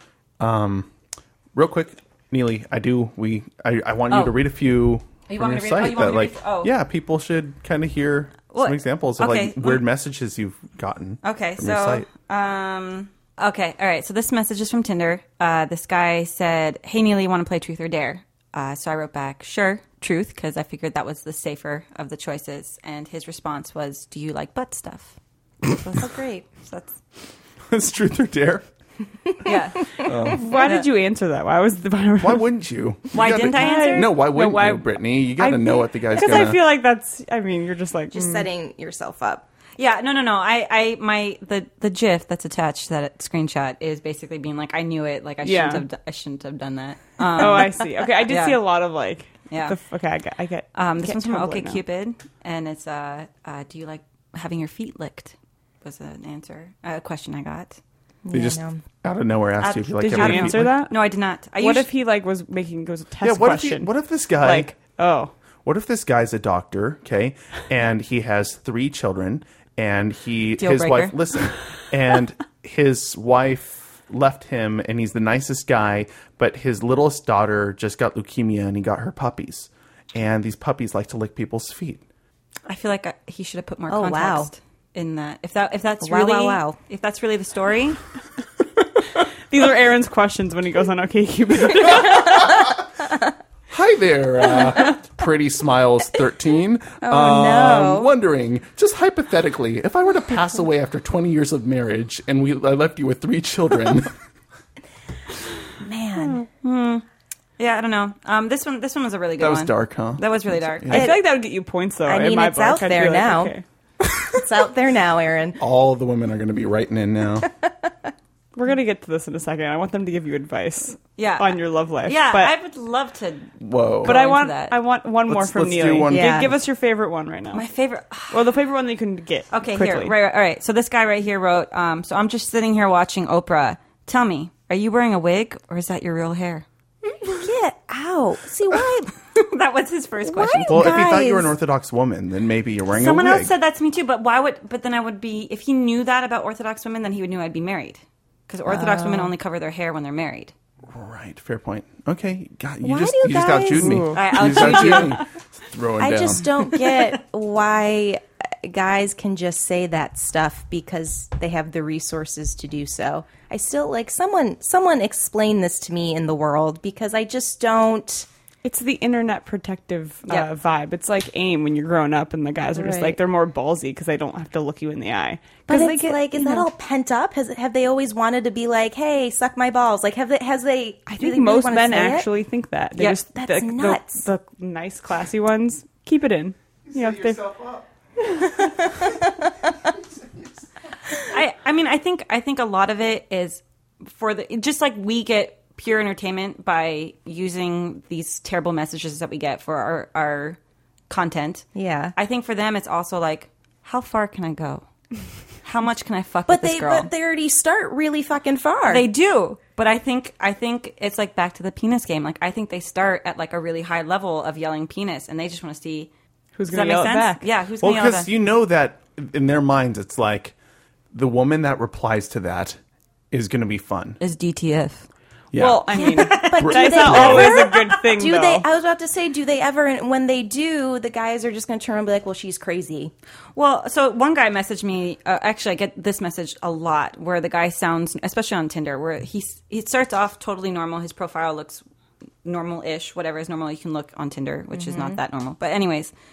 Real quick, Neely, I want you Oh. to read a few You from want your me to read- oh, site you want that me to like, read- oh. yeah, people should kind of hear some What? examples of Okay, like weird messages you've gotten. Okay, from your so site. okay, all right. So this message is from Tinder. This guy said, "Hey Neely, you want to play Truth or Dare?" So I wrote back, "Sure, Truth," because I figured that was the safer of the choices. And his response was, "Do you like butt stuff?" Oh, great. So that's It's truth or dare. yeah. Why did you answer that? Why was the Why wouldn't you? Why didn't I answer? No, why wouldn't why- you, Brittany? You got to know what the guy's Because gonna. I feel like that's. I mean, you're just like Just setting yourself up. Yeah, no. The GIF that's attached to that screenshot is basically being like, I knew it. Like I shouldn't have done that. Oh, I see. Okay, I did Yeah. see a lot of like. Yeah. Okay, I get. This get one's from tumbled now. OkCupid, and it's do you like having your feet licked? Was an answer, a question I got. They just no. out of nowhere asked you if you like Did you having your feet answer licked. that? No, I did not. What if he like was making goes a test Yeah, what if question? what if this guy like oh What if this guy's a doctor, okay, and he has 3 children, and Deal his breaker. wife listen, and his wife left him, and he's the nicest guy, but his littlest daughter just got leukemia, and he got her puppies, and these puppies like to lick people's feet. I feel like he should have put more Oh, wow. context in that. If that's Wow, really wow. if that's really the story, these are Aaron's questions when he goes on OkCupid. Hi there, Pretty Smiles 13. no. Wondering, just hypothetically, if I were to pass away after 20 years of marriage and I left you with 3 children, Man. yeah, I don't know. This one was a really good that one. was dark, huh? That was really dark. I feel like that would get you points though. I in mean, my it's book. out I'd be there like, now. okay. It's out there now, Aaron. All the women are going to be writing in now. We're gonna get to this in a second. I want them to give you advice. Yeah. on your love life. Yeah, but, I would love to. Whoa. but go I into want that. I want one more Let's- from let's do Neely. one. Yeah. Give us your favorite one right now. My favorite. Well, the favorite one that you can get. Okay, quickly. here. Right, all right. So this guy right here wrote, so I'm just sitting here watching Oprah. Tell me, are you wearing a wig or is that your real hair? Get out. See, why? That was his first question. Well, if you thought you were an Guys. Orthodox woman, then maybe you're wearing Someone a wig. else said that to me too, but why would? But then I would be if he knew that about Orthodox women, then he would know I'd be married because Orthodox women only cover their hair when they're married. Right, fair point. Okay, God, you Why just do you you just guys- outjewed me. Ooh. I You just outjewed you. outjewed me. Throwing I down. just don't get why guys can just say that stuff because they have the resources to do so. I still like someone explain this to me in the world because I just don't. It's the internet protective Yeah. vibe. It's like AIM when you're growing up and the guys are just Right. like, they're more ballsy because they don't have to look you in the eye. But 'Cause they it's get, like, is you that know, all pent up? Have they always wanted to be like, hey, suck my balls? Like, has they? I do think they really most wanna men say it? actually think that. They Yeah, just, that's the, nuts. The nice, classy ones, keep it in. You know, if they- I mean, I think a lot of it is for the just like we get pure entertainment by using these terrible messages that we get for our content. Yeah. I think for them it's also like, how far can I go? How much can I fuck But with this girl? they already start really fucking far. They do, but I think it's like back to the penis game. Like I think they start at like a really high level of yelling penis, and they just want to see who's Does going that to make yell it sense? back? Yeah, who's Well, going to yell because that? you know that in their minds, it's like the woman that replies to that is going to be fun. Is DTF? Yeah. Well, I mean, But do that's they not ever? always a good thing, Do though. they? I was about to say, do they ever? And when they do, the guys are just going to turn and be like, "Well, she's crazy." Well, so one guy messaged me. Actually, I get this message a lot, where the guy sounds, especially on Tinder, where he starts off totally normal. His profile looks normal-ish, whatever is normal you can look on Tinder, which is not that normal. But anyways,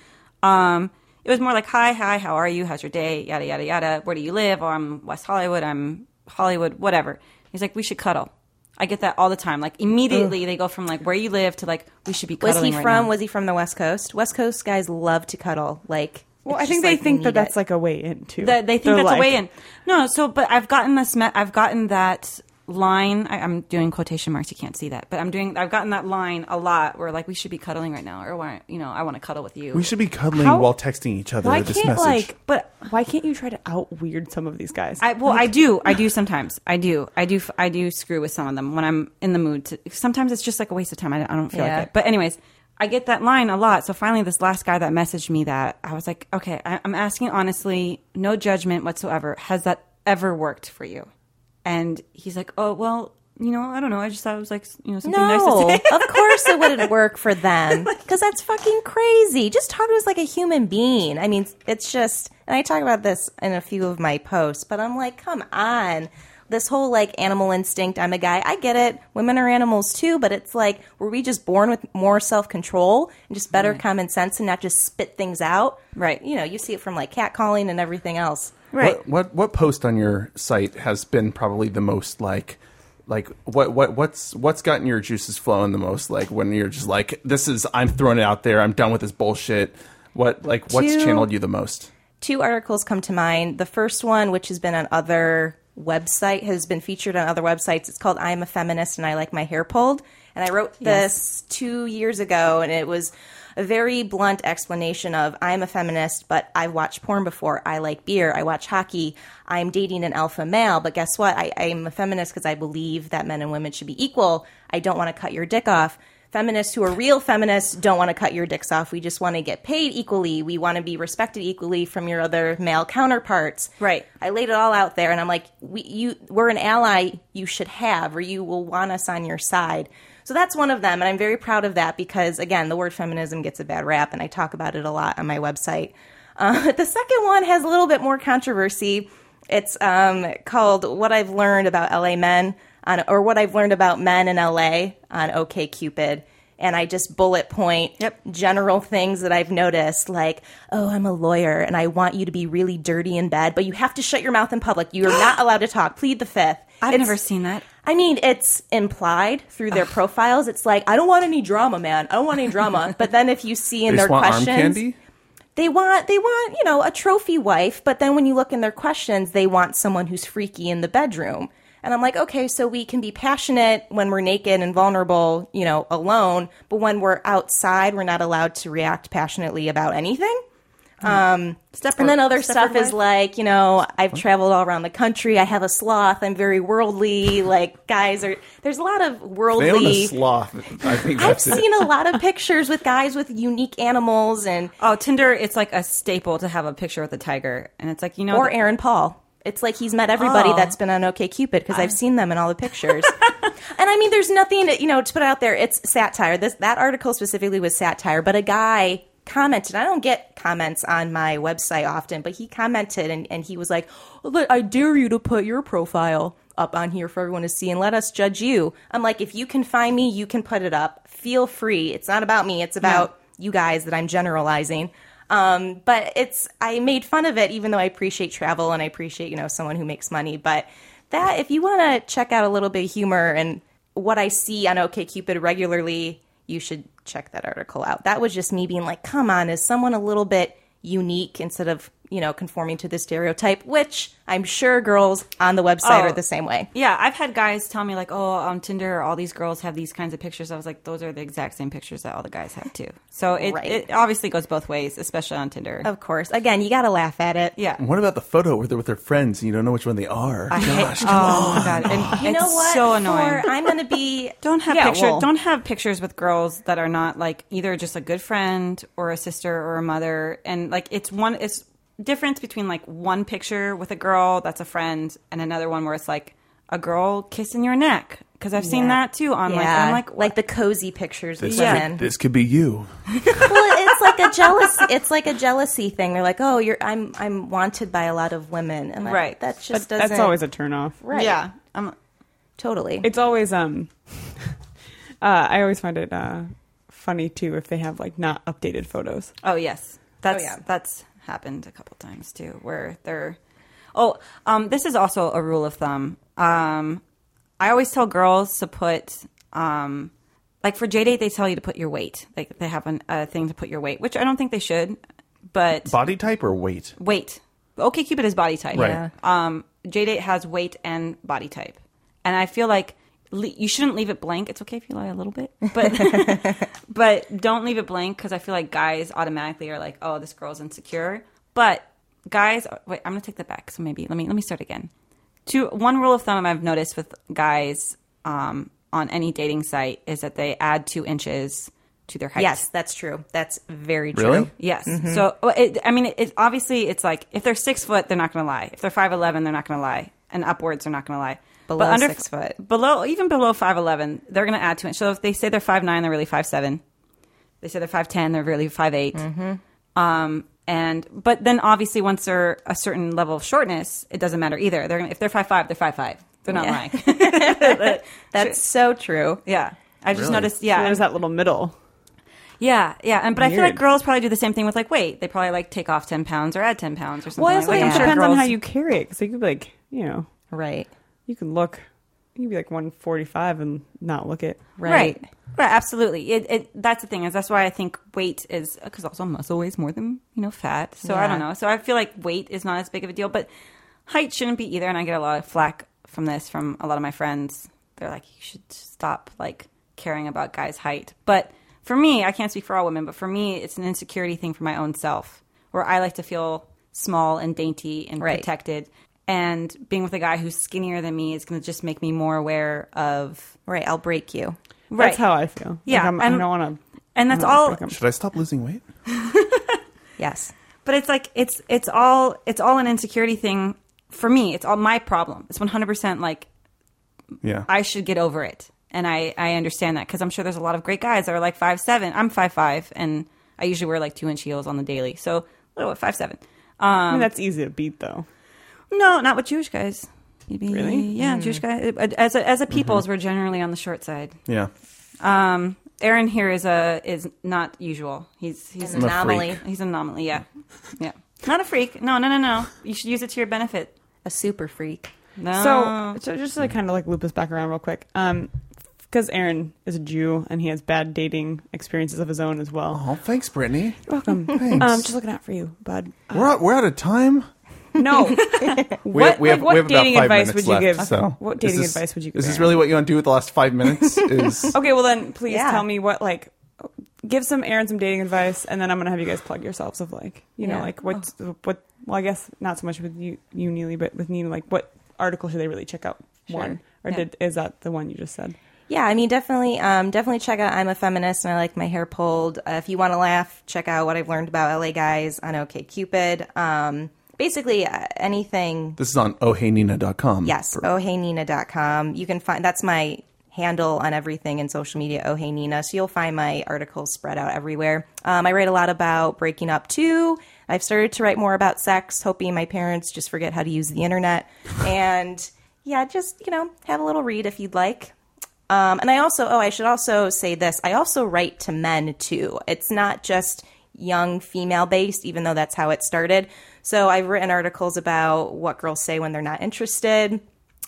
It was more like, hi, how are you? How's your day? Yada, yada, yada. Where do you live? Oh, I'm West Hollywood. I'm Hollywood, whatever. He's like, we should cuddle. I get that all the time. Like, immediately they go from, like, where you live to, like, we should be cuddling right now. Was he from the West Coast? West Coast guys love to cuddle. Like, Well, it's I think just they like think that need that's it. like a way in too. They think They're that's like, a way in. No, but I've gotten I've gotten that line. I'm doing quotation marks. You can't see that, but I've gotten that line a lot. Where like we should be cuddling right now, or why, I want to cuddle with you. We should be cuddling How- while texting each other Why this can't message. But why can't you try to out weird some of these guys? I do sometimes. I do screw with some of them when I'm in the mood to. Sometimes it's just like a waste of time. I don't feel Yeah. like it. But anyways, I get that line a lot. So finally, this last guy that messaged me that, I was like, okay, I'm asking honestly, no judgment whatsoever. Has that ever worked for you? And he's like, oh, well, I don't know. I just thought it was like, something nice to No, say. of course it wouldn't work for them because that's fucking crazy. Just talk to us like a human being. I mean, it's just, and I talk about this in a few of my posts, but I'm like, come on. This whole like animal instinct, I'm a guy. I get it. Women are animals too, but it's like, were we just born with more self-control and just better common sense and not just spit things out? Right. You see it from like catcalling and everything else. Right. What post on your site has been probably the most like what's gotten your juices flowing the most? Like when you're just like, I'm throwing it out there. I'm done with this bullshit. What's channeled you the most? 2 articles come to mind. The first one, which has been on other website, has been featured on other websites. It's called I'm a Feminist and I Like My Hair Pulled. And I wrote this 2 years ago, and it was a very blunt explanation of I'm a feminist, but I've watched porn before. I like beer. I watch hockey. I'm dating an alpha male. But guess what? I'm a feminist because I believe that men and women should be equal. I don't want to cut your dick off. Feminists who are real feminists don't want to cut your dicks off. We just want to get paid equally. We want to be respected equally from your other male counterparts. Right. I laid it all out there, and I'm like, we're an ally you should have, or you will want us on your side. So that's one of them, and I'm very proud of that because, again, the word feminism gets a bad rap, and I talk about it a lot on my website. The second one has a little bit more controversy. It's called What I've Learned About LA Men, or What I've Learned About Men in LA on OkCupid. And I just bullet point general things that I've noticed, like, oh, I'm a lawyer, and I want you to be really dirty in bed, but you have to shut your mouth in public. You are not allowed to talk. Plead the fifth. I've never seen that. I mean, it's implied through their profiles. It's like, I don't want any drama, man. I don't want any drama. But then if you see in They their just want questions, arm candy? they want, a trophy wife. But then when you look in their questions, they want someone who's freaky in the bedroom. And I'm like, okay, so we can be passionate when we're naked and vulnerable, alone. But when we're outside, we're not allowed to react passionately about anything. And then other stuff is like, I've traveled all around the country. I have a sloth. I'm very worldly. Like, there's a lot of worldly. They own a sloth. I think I've that's it. seen a lot of pictures with guys with unique animals and Tinder, it's like a staple to have a picture with a tiger. And it's like, or Aaron Paul. It's like he's met everybody that's been on OkCupid because I've seen them in all the pictures. And I mean, there's nothing to put out there. It's satire. That article specifically was satire, but a guy commented. I don't get comments on my website often, but he commented and he was like, I dare you to put your profile up on here for everyone to see and let us judge you. I'm like, if you can find me, you can put it up. Feel free. It's not about me. It's about you guys that I'm generalizing. But I made fun of it, even though I appreciate travel and I appreciate, someone who makes money. But that, if you want to check out a little bit of humor and what I see on OkCupid regularly, you should check that article out. That was just me being like, come on, is someone a little bit unique instead of, conforming to the stereotype, which I'm sure girls on the website are the same way. Yeah, I've had guys tell me like, oh, on Tinder, all these girls have these kinds of pictures. I was like, those are the exact same pictures that all the guys have too. So it obviously goes both ways, especially on Tinder. Of course. Again, you got to laugh at it. Yeah. What about the photo where they're with their friends and you don't know which one they are? Gosh, come Oh on. my god! And You know it's what? so annoying. I'm going to be... Don't have Yeah, Don't have pictures with girls that are not like either just a good friend or a sister or a mother, and like it's difference between like one picture with a girl that's a friend and another one where it's like a girl kissing your neck, because I've seen that too on Yeah, like like the cozy pictures with This, women. this could be you. Well, it's like a jealousy. It's like a jealousy thing. They're like, oh, I'm wanted by a lot of women, and Right. that just But doesn't. that's always a turnoff. right. Yeah. Totally. It's always I always find it funny too if they have like not updated photos. Oh yes. That's happened a couple times too, where they're. This is also a rule of thumb. I always tell girls to put, like for JDate, they tell you to put your weight. Like they have a thing to put your weight, which I don't think they should. But Body type or weight? weight. OkCupid is body type. Right. Yeah. JDate has weight and body type, and I feel like you shouldn't leave it blank. It's okay if you lie a little bit, but don't leave it blank because I feel like guys automatically are like, oh, this girl's insecure. But guys, wait, I'm gonna take that back. So maybe let me start again. One rule of thumb I've noticed with guys on any dating site is that they add 2 inches to their height. Yes, that's true. That's very true. Really? Yes. So, obviously, it's like if they're 6 foot, they're not going to lie. If they're 5'11", they're not going to lie, and upwards, they're not going to lie. Below 6 foot, even below 5'11", they're going to add 2 inches. So if they say they're 5'9", they're really 5'7". They say they're 5'10", they're really 5'8". But then obviously once they're a certain level of shortness, it doesn't matter either. If they're 5'5", they're 5'5". They're not lying. that's so true. Yeah. I just Really? noticed. So Yeah. there's that little middle. Yeah. But I feel like Weird. girls probably do the same thing with like weight. They probably like take off 10 pounds or add 10 pounds or something Well, like it's that. like I'm it sure depends on girls- how you carry it. Because you could be like, Right. you can be like 145 and not look it. Right. Absolutely. That's the thing is that's why I think weight is because also muscle weighs more than fat. So I don't know. So I feel like weight is not as big of a deal, but height shouldn't be either. And I get a lot of flack from a lot of my friends. They're like, you should stop like caring about guys' height. But for me, I can't speak for all women, but for me, it's an insecurity thing for my own self, where I like to feel small and dainty and protected. And being with a guy who's skinnier than me is going to just make me more aware of. Right. I'll break you. Right. That's how I feel. Yeah, Like, I don't want to. And that's all. Should I stop losing weight? Yes. But it's like it's all an insecurity thing for me. It's all my problem. It's 100% like Yeah. I should get over it. And I understand that because I'm sure there's a lot of great guys that are like 5'7". I'm 5'5", and I usually wear like 2-inch heels on the daily. So, 5'7". I mean, that's easy to beat, though. No, not with Jewish guys. Really? Yeah, Jewish guys. As a peoples, we're generally on the short side. Yeah. Aaron here is not usual. He's An anomaly. freak. he's an anomaly. Yeah. Not a freak. No. You should use it to your benefit. A super freak. No. So just to kind of like loop us back around real quick. Because Aaron is a Jew and he has bad dating experiences of his own as well. Oh, thanks, Brittany. Welcome. Thanks. Just looking out for you, bud. We're out of time. No. We have about dating 5 advice minutes would you left, give? So What dating advice would you give? Is this Aaron? really what you want to do with the last 5 minutes? Okay, well then please Yeah. tell me what give Aaron some dating advice, and then I'm gonna have you guys plug yourselves of Yeah. like what. Well, I guess not so much with you Neely, but with Nina, like what article should they really check out? Sure. One or Yeah. is that the one you just said? Yeah, I mean, definitely check out I'm a Feminist and I Like My Hair Pulled. If you want to laugh, check out what I've learned about LA guys on OkCupid. Basically, anything. This is on oheynina.com. Yes, oheynina.com. You can find, that's my handle on everything in social media, oheynina. So you'll find my articles spread out everywhere. I write a lot about breaking up too. I've started to write more about sex, hoping my parents just forget how to use the internet. And yeah, just, have a little read if you'd like. And I should also say this. I also write to men too. It's not just young female based, even though that's how it started. So I've written articles about what girls say when they're not interested,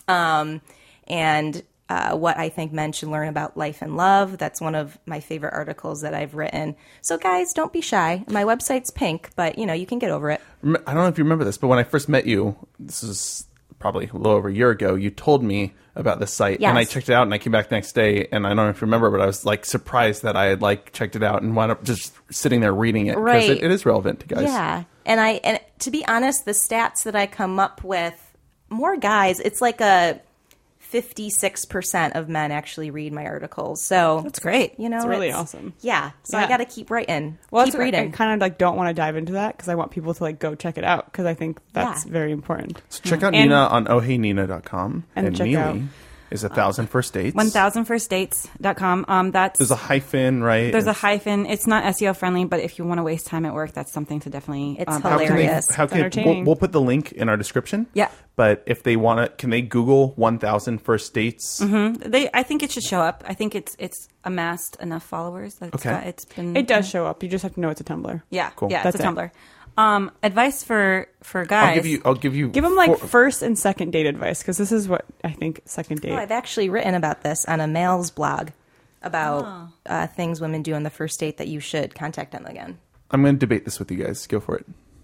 and what I think men should learn about life and love. That's one of my favorite articles that I've written. So guys, don't be shy. My website's pink, but you can get over it. I don't know if you remember this, but when I first met you, this is probably a little over a year ago, you told me about this site, and I Yes. checked it out, and I came back the next day, and I don't know if you remember, but I was like surprised that I had checked it out and wound up just sitting there reading it because Right. it is relevant to guys. Yeah. And to be honest, the stats that I come up with, more guys, it's like a 56% of men actually read my articles. So That's great. It's really awesome. Yeah. So Yeah. I got to keep writing. Well, keep that's what reading. I kind of don't want to dive into that because I want people to go check it out because I think that's Yeah. very important. So check out And- Nina on oheynina.com and check Neely. out- is 1,000 First Dates. 1000firstdates.com. There's a hyphen, right? There's a hyphen. It's not SEO friendly, but if you want to waste time at work, that's something to definitely. It's How can hilarious. they, how It's can entertaining. we'll put the link in our description. Yeah. But if they want to, can they Google 1,000 First Dates? I think it should show up. I think it's amassed enough followers. Okay. It's been. It does show up. You just have to know it's a Tumblr. Yeah. Cool. Yeah. That's it's a it. Tumblr. Advice for guys. I'll give you. Give them like four- first and second date advice because this is what I think second date. Oh, I've actually written about this on a male's blog about things women do on the first date that you should contact them again. I'm going to debate this with you guys. Go for it.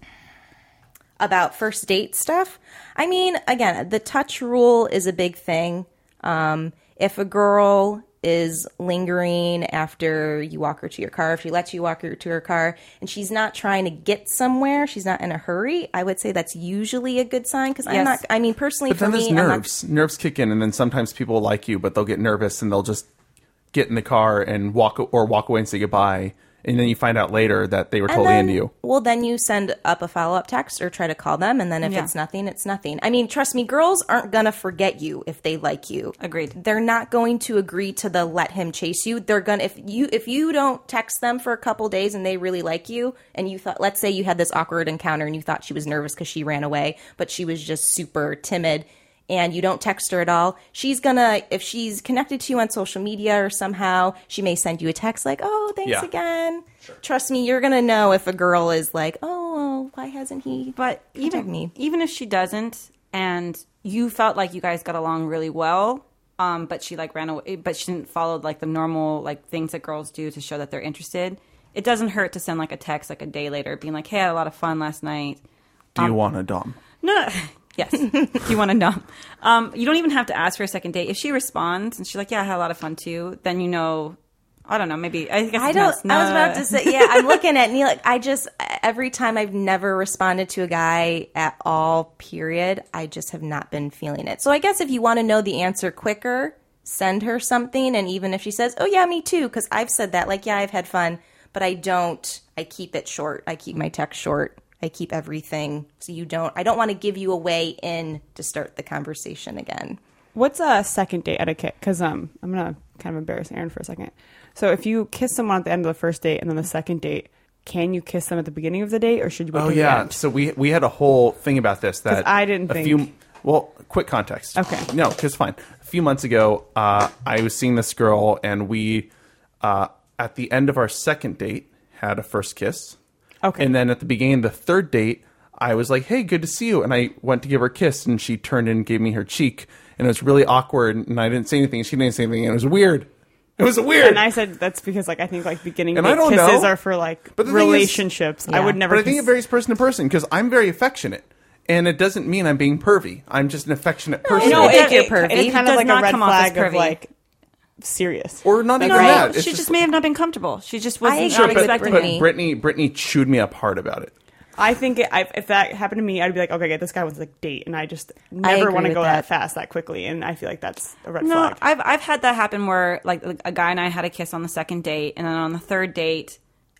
About first date stuff. I mean, again, the touch rule is a big thing. If a girl is lingering after you walk her to your car, if she lets you walk her to her car, and she's not trying to get somewhere, she's not in a hurry, I would say that's usually a good sign. Because I'm Yes. not, I mean, personally, But for then there's me, I'm not, nerves. Nerves kick in, and then sometimes people like you, but they'll get nervous and they'll just get in the car and walk away and say goodbye. And then you find out later that they were and totally then- into you. Well, then you send up a follow-up text or try to call them, and then if Yeah. it's nothing, it's nothing. I mean, trust me, girls aren't gonna forget you if they like you. Agreed. They're not going to agree to the let him chase you. They're gonna if you don't text them for a couple days and they really like you, and you thought, let's say you had this awkward encounter and you thought she was nervous because she ran away, but she was just super timid, and you don't text her at all, she's gonna, if she's connected to you on social media or somehow, she may send you a text like, oh, thanks Yeah. again. Trust me, you're gonna know if a girl is like, oh, why hasn't he But contacted me? even if she doesn't, and you felt like you guys got along really well, but she like ran away, but she didn't follow like the normal like things that girls do to show that they're interested. It doesn't hurt to send like a text like a day later, being like, "Hey, I had a lot of fun last night." Do you want a dom? No. Yes. You want to know. You don't even have to ask for a second date. If she responds and she's like, "Yeah, I had a lot of fun too," then you know. I don't know. Maybe I guess I it don't. depends. I was about to say, yeah. I'm looking at Neil. Like, I just every time I've never responded to a guy at all. Period. I just have not been feeling it. So I guess if you want to know the answer quicker, send her something, and even if she says, "Oh yeah, me too," because I've said that. Like, yeah, I've had fun, but I don't. I keep it short. I keep my text short. I keep everything so you don't. I don't want to give you a way in to start the conversation again. What's a second date etiquette? Because I'm gonna kind of embarrass Aaron for a second. So if you kiss someone at the end of the first date and then the second date, can you kiss them at the beginning of the date, or should you wait Oh till the yeah. end? So we had a whole thing about this that I didn't a think- few. Well, quick context. Okay. No, because fine. A few months ago, I was seeing this girl, and we at the end of our second date had a first kiss. Okay. And then at the beginning of the third date, I was like, "Hey, good to see you," and I went to give her a kiss, and she turned and gave me her cheek, and it was really awkward, and I didn't say anything, and she didn't say anything, and it was weird. It was weird. And I said that's because like I think like beginning And date I don't kisses know. are for like But the thing is- relationships. I Yeah. would never. But I think kiss- it varies person to person because I'm very affectionate, and it doesn't mean I'm being pervy. I'm just an affectionate person. No, think you're it pervy. kind It of does like a not red come off as flag of pervy. like serious. or not even No, that. It's she just may have not been comfortable. She just I wasn't agree not with expecting but Brittany. it. Brittany chewed me up hard about it. I think if that happened to me, I'd be like, okay, this guy wants like date, and I just never agree want to with go that. that fast that quickly, and I feel like that's a red No, flag. I've had that happen where like a guy and I had a kiss on the second date, and then on the third date,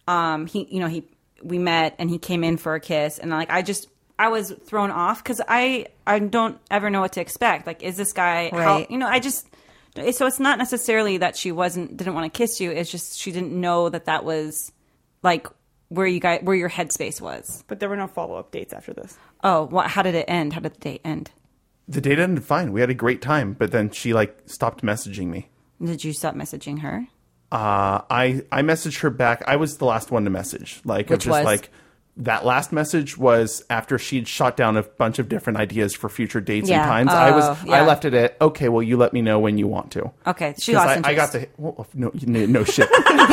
we met and he came in for a kiss, and I was thrown off because I don't ever know what to expect. Like, is this guy? Right. So it's not necessarily that she didn't want to kiss you. It's just she didn't know that was like where your headspace was. But there were no follow up dates after this. Oh, how did it end? How did the date end? The date ended fine. We had a great time, but then she like stopped messaging me. Did you stop messaging her? I messaged her back. I was the last one to message. Like, Which of just was? like that last message was after she'd shot down a bunch of different ideas for future dates Yeah. and times. Oh, yeah. I left it at okay. Well, you let me know when you want to. Okay, she 'Cause lost I got interest. the no shit.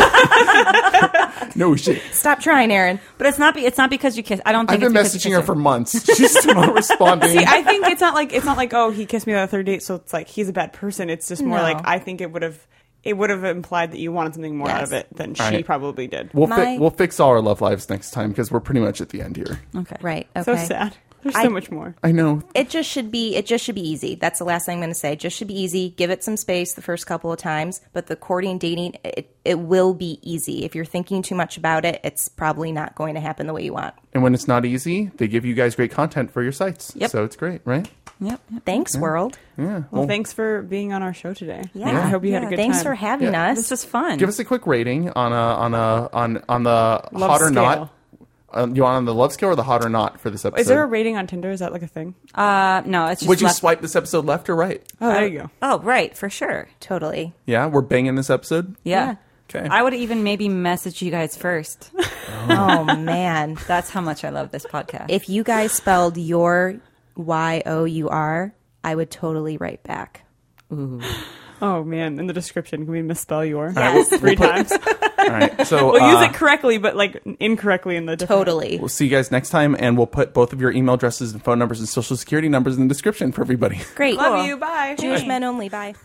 No shit. Stop trying, Aaron. But it's not because you kiss. I don't I've think been it's because you messaging her kiss for months. She's still not responding. See, I think it's not like oh he kissed me on the third date, so it's like he's a bad person. It's just more No. like I think it would have implied that you wanted something more out Yes. of it than All she right. probably did. We'll fix all our love lives next time because we're pretty much at the end here. Okay. Right. Okay. So sad. There's so much more. I know. It just should be easy. That's the last thing I'm going to say. It just should be easy. Give it some space the first couple of times, but the courting, dating, it will be easy. If you're thinking too much about it, it's probably not going to happen the way you want. And when it's not easy, they give you guys great content for your sites. Yep. So it's great, right? Yep. Thanks, world. Yeah. Well, thanks for being on our show today. Yeah. I hope you had a good Thanks time. for having Yeah. us. This was fun. Give us a quick rating on the Love hot or scale. not. You want on the love scale or the hot or not for this episode? Is there a rating on Tinder? Is that like a thing? No, it's just Would you left- swipe this episode left or right? Oh, there you go. Oh, right, for sure. Totally. Yeah, we're banging this episode. Yeah. Okay. I would even maybe message you guys first. Oh, man. That's how much I love this podcast. If you guys spelled your Y-O-U-R, I would totally write back. Oh, man. In the description, can we misspell your? Yes. 3 times. All right. So We'll use it correctly, but like incorrectly in the different. Totally. we'll see you guys next time, and we'll put both of your email addresses and phone numbers and social security numbers in the description for everybody. Great. Love you. Bye. Jewish men only. Bye.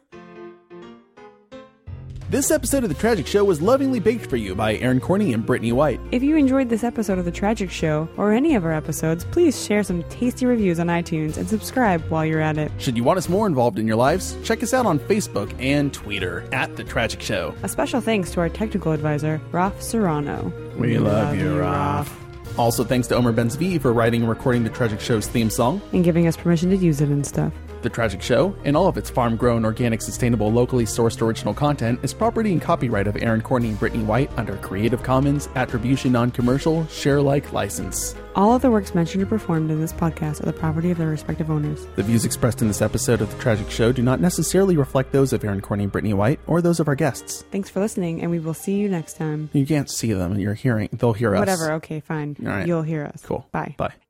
This episode of The Tragic Show was lovingly baked for you by Aaron Corney and Brittany White. If you enjoyed this episode of The Tragic Show or any of our episodes, please share some tasty reviews on iTunes and subscribe while you're at it. Should you want us more involved in your lives, check us out on Facebook and Twitter at The Tragic Show. A special thanks to our technical advisor, Raf Serrano. We love you, Raf. Also, thanks to Omer Ben-Zvi for writing and recording The Tragic Show's theme song. And giving us permission to use it and stuff. The Tragic Show, and all of its farm-grown, organic, sustainable, locally sourced original content is property and copyright of Aaron Corney and Brittany White under Creative Commons Attribution Non-Commercial Share-alike license. All of the works mentioned or performed in this podcast are the property of their respective owners. The views expressed in this episode of The Tragic Show do not necessarily reflect those of Aaron Corney and Brittany White or those of our guests. Thanks for listening, and we will see you next time. You can't see them, they'll hear us. Whatever, okay, fine. All right. You'll hear us. Cool. Bye. Bye.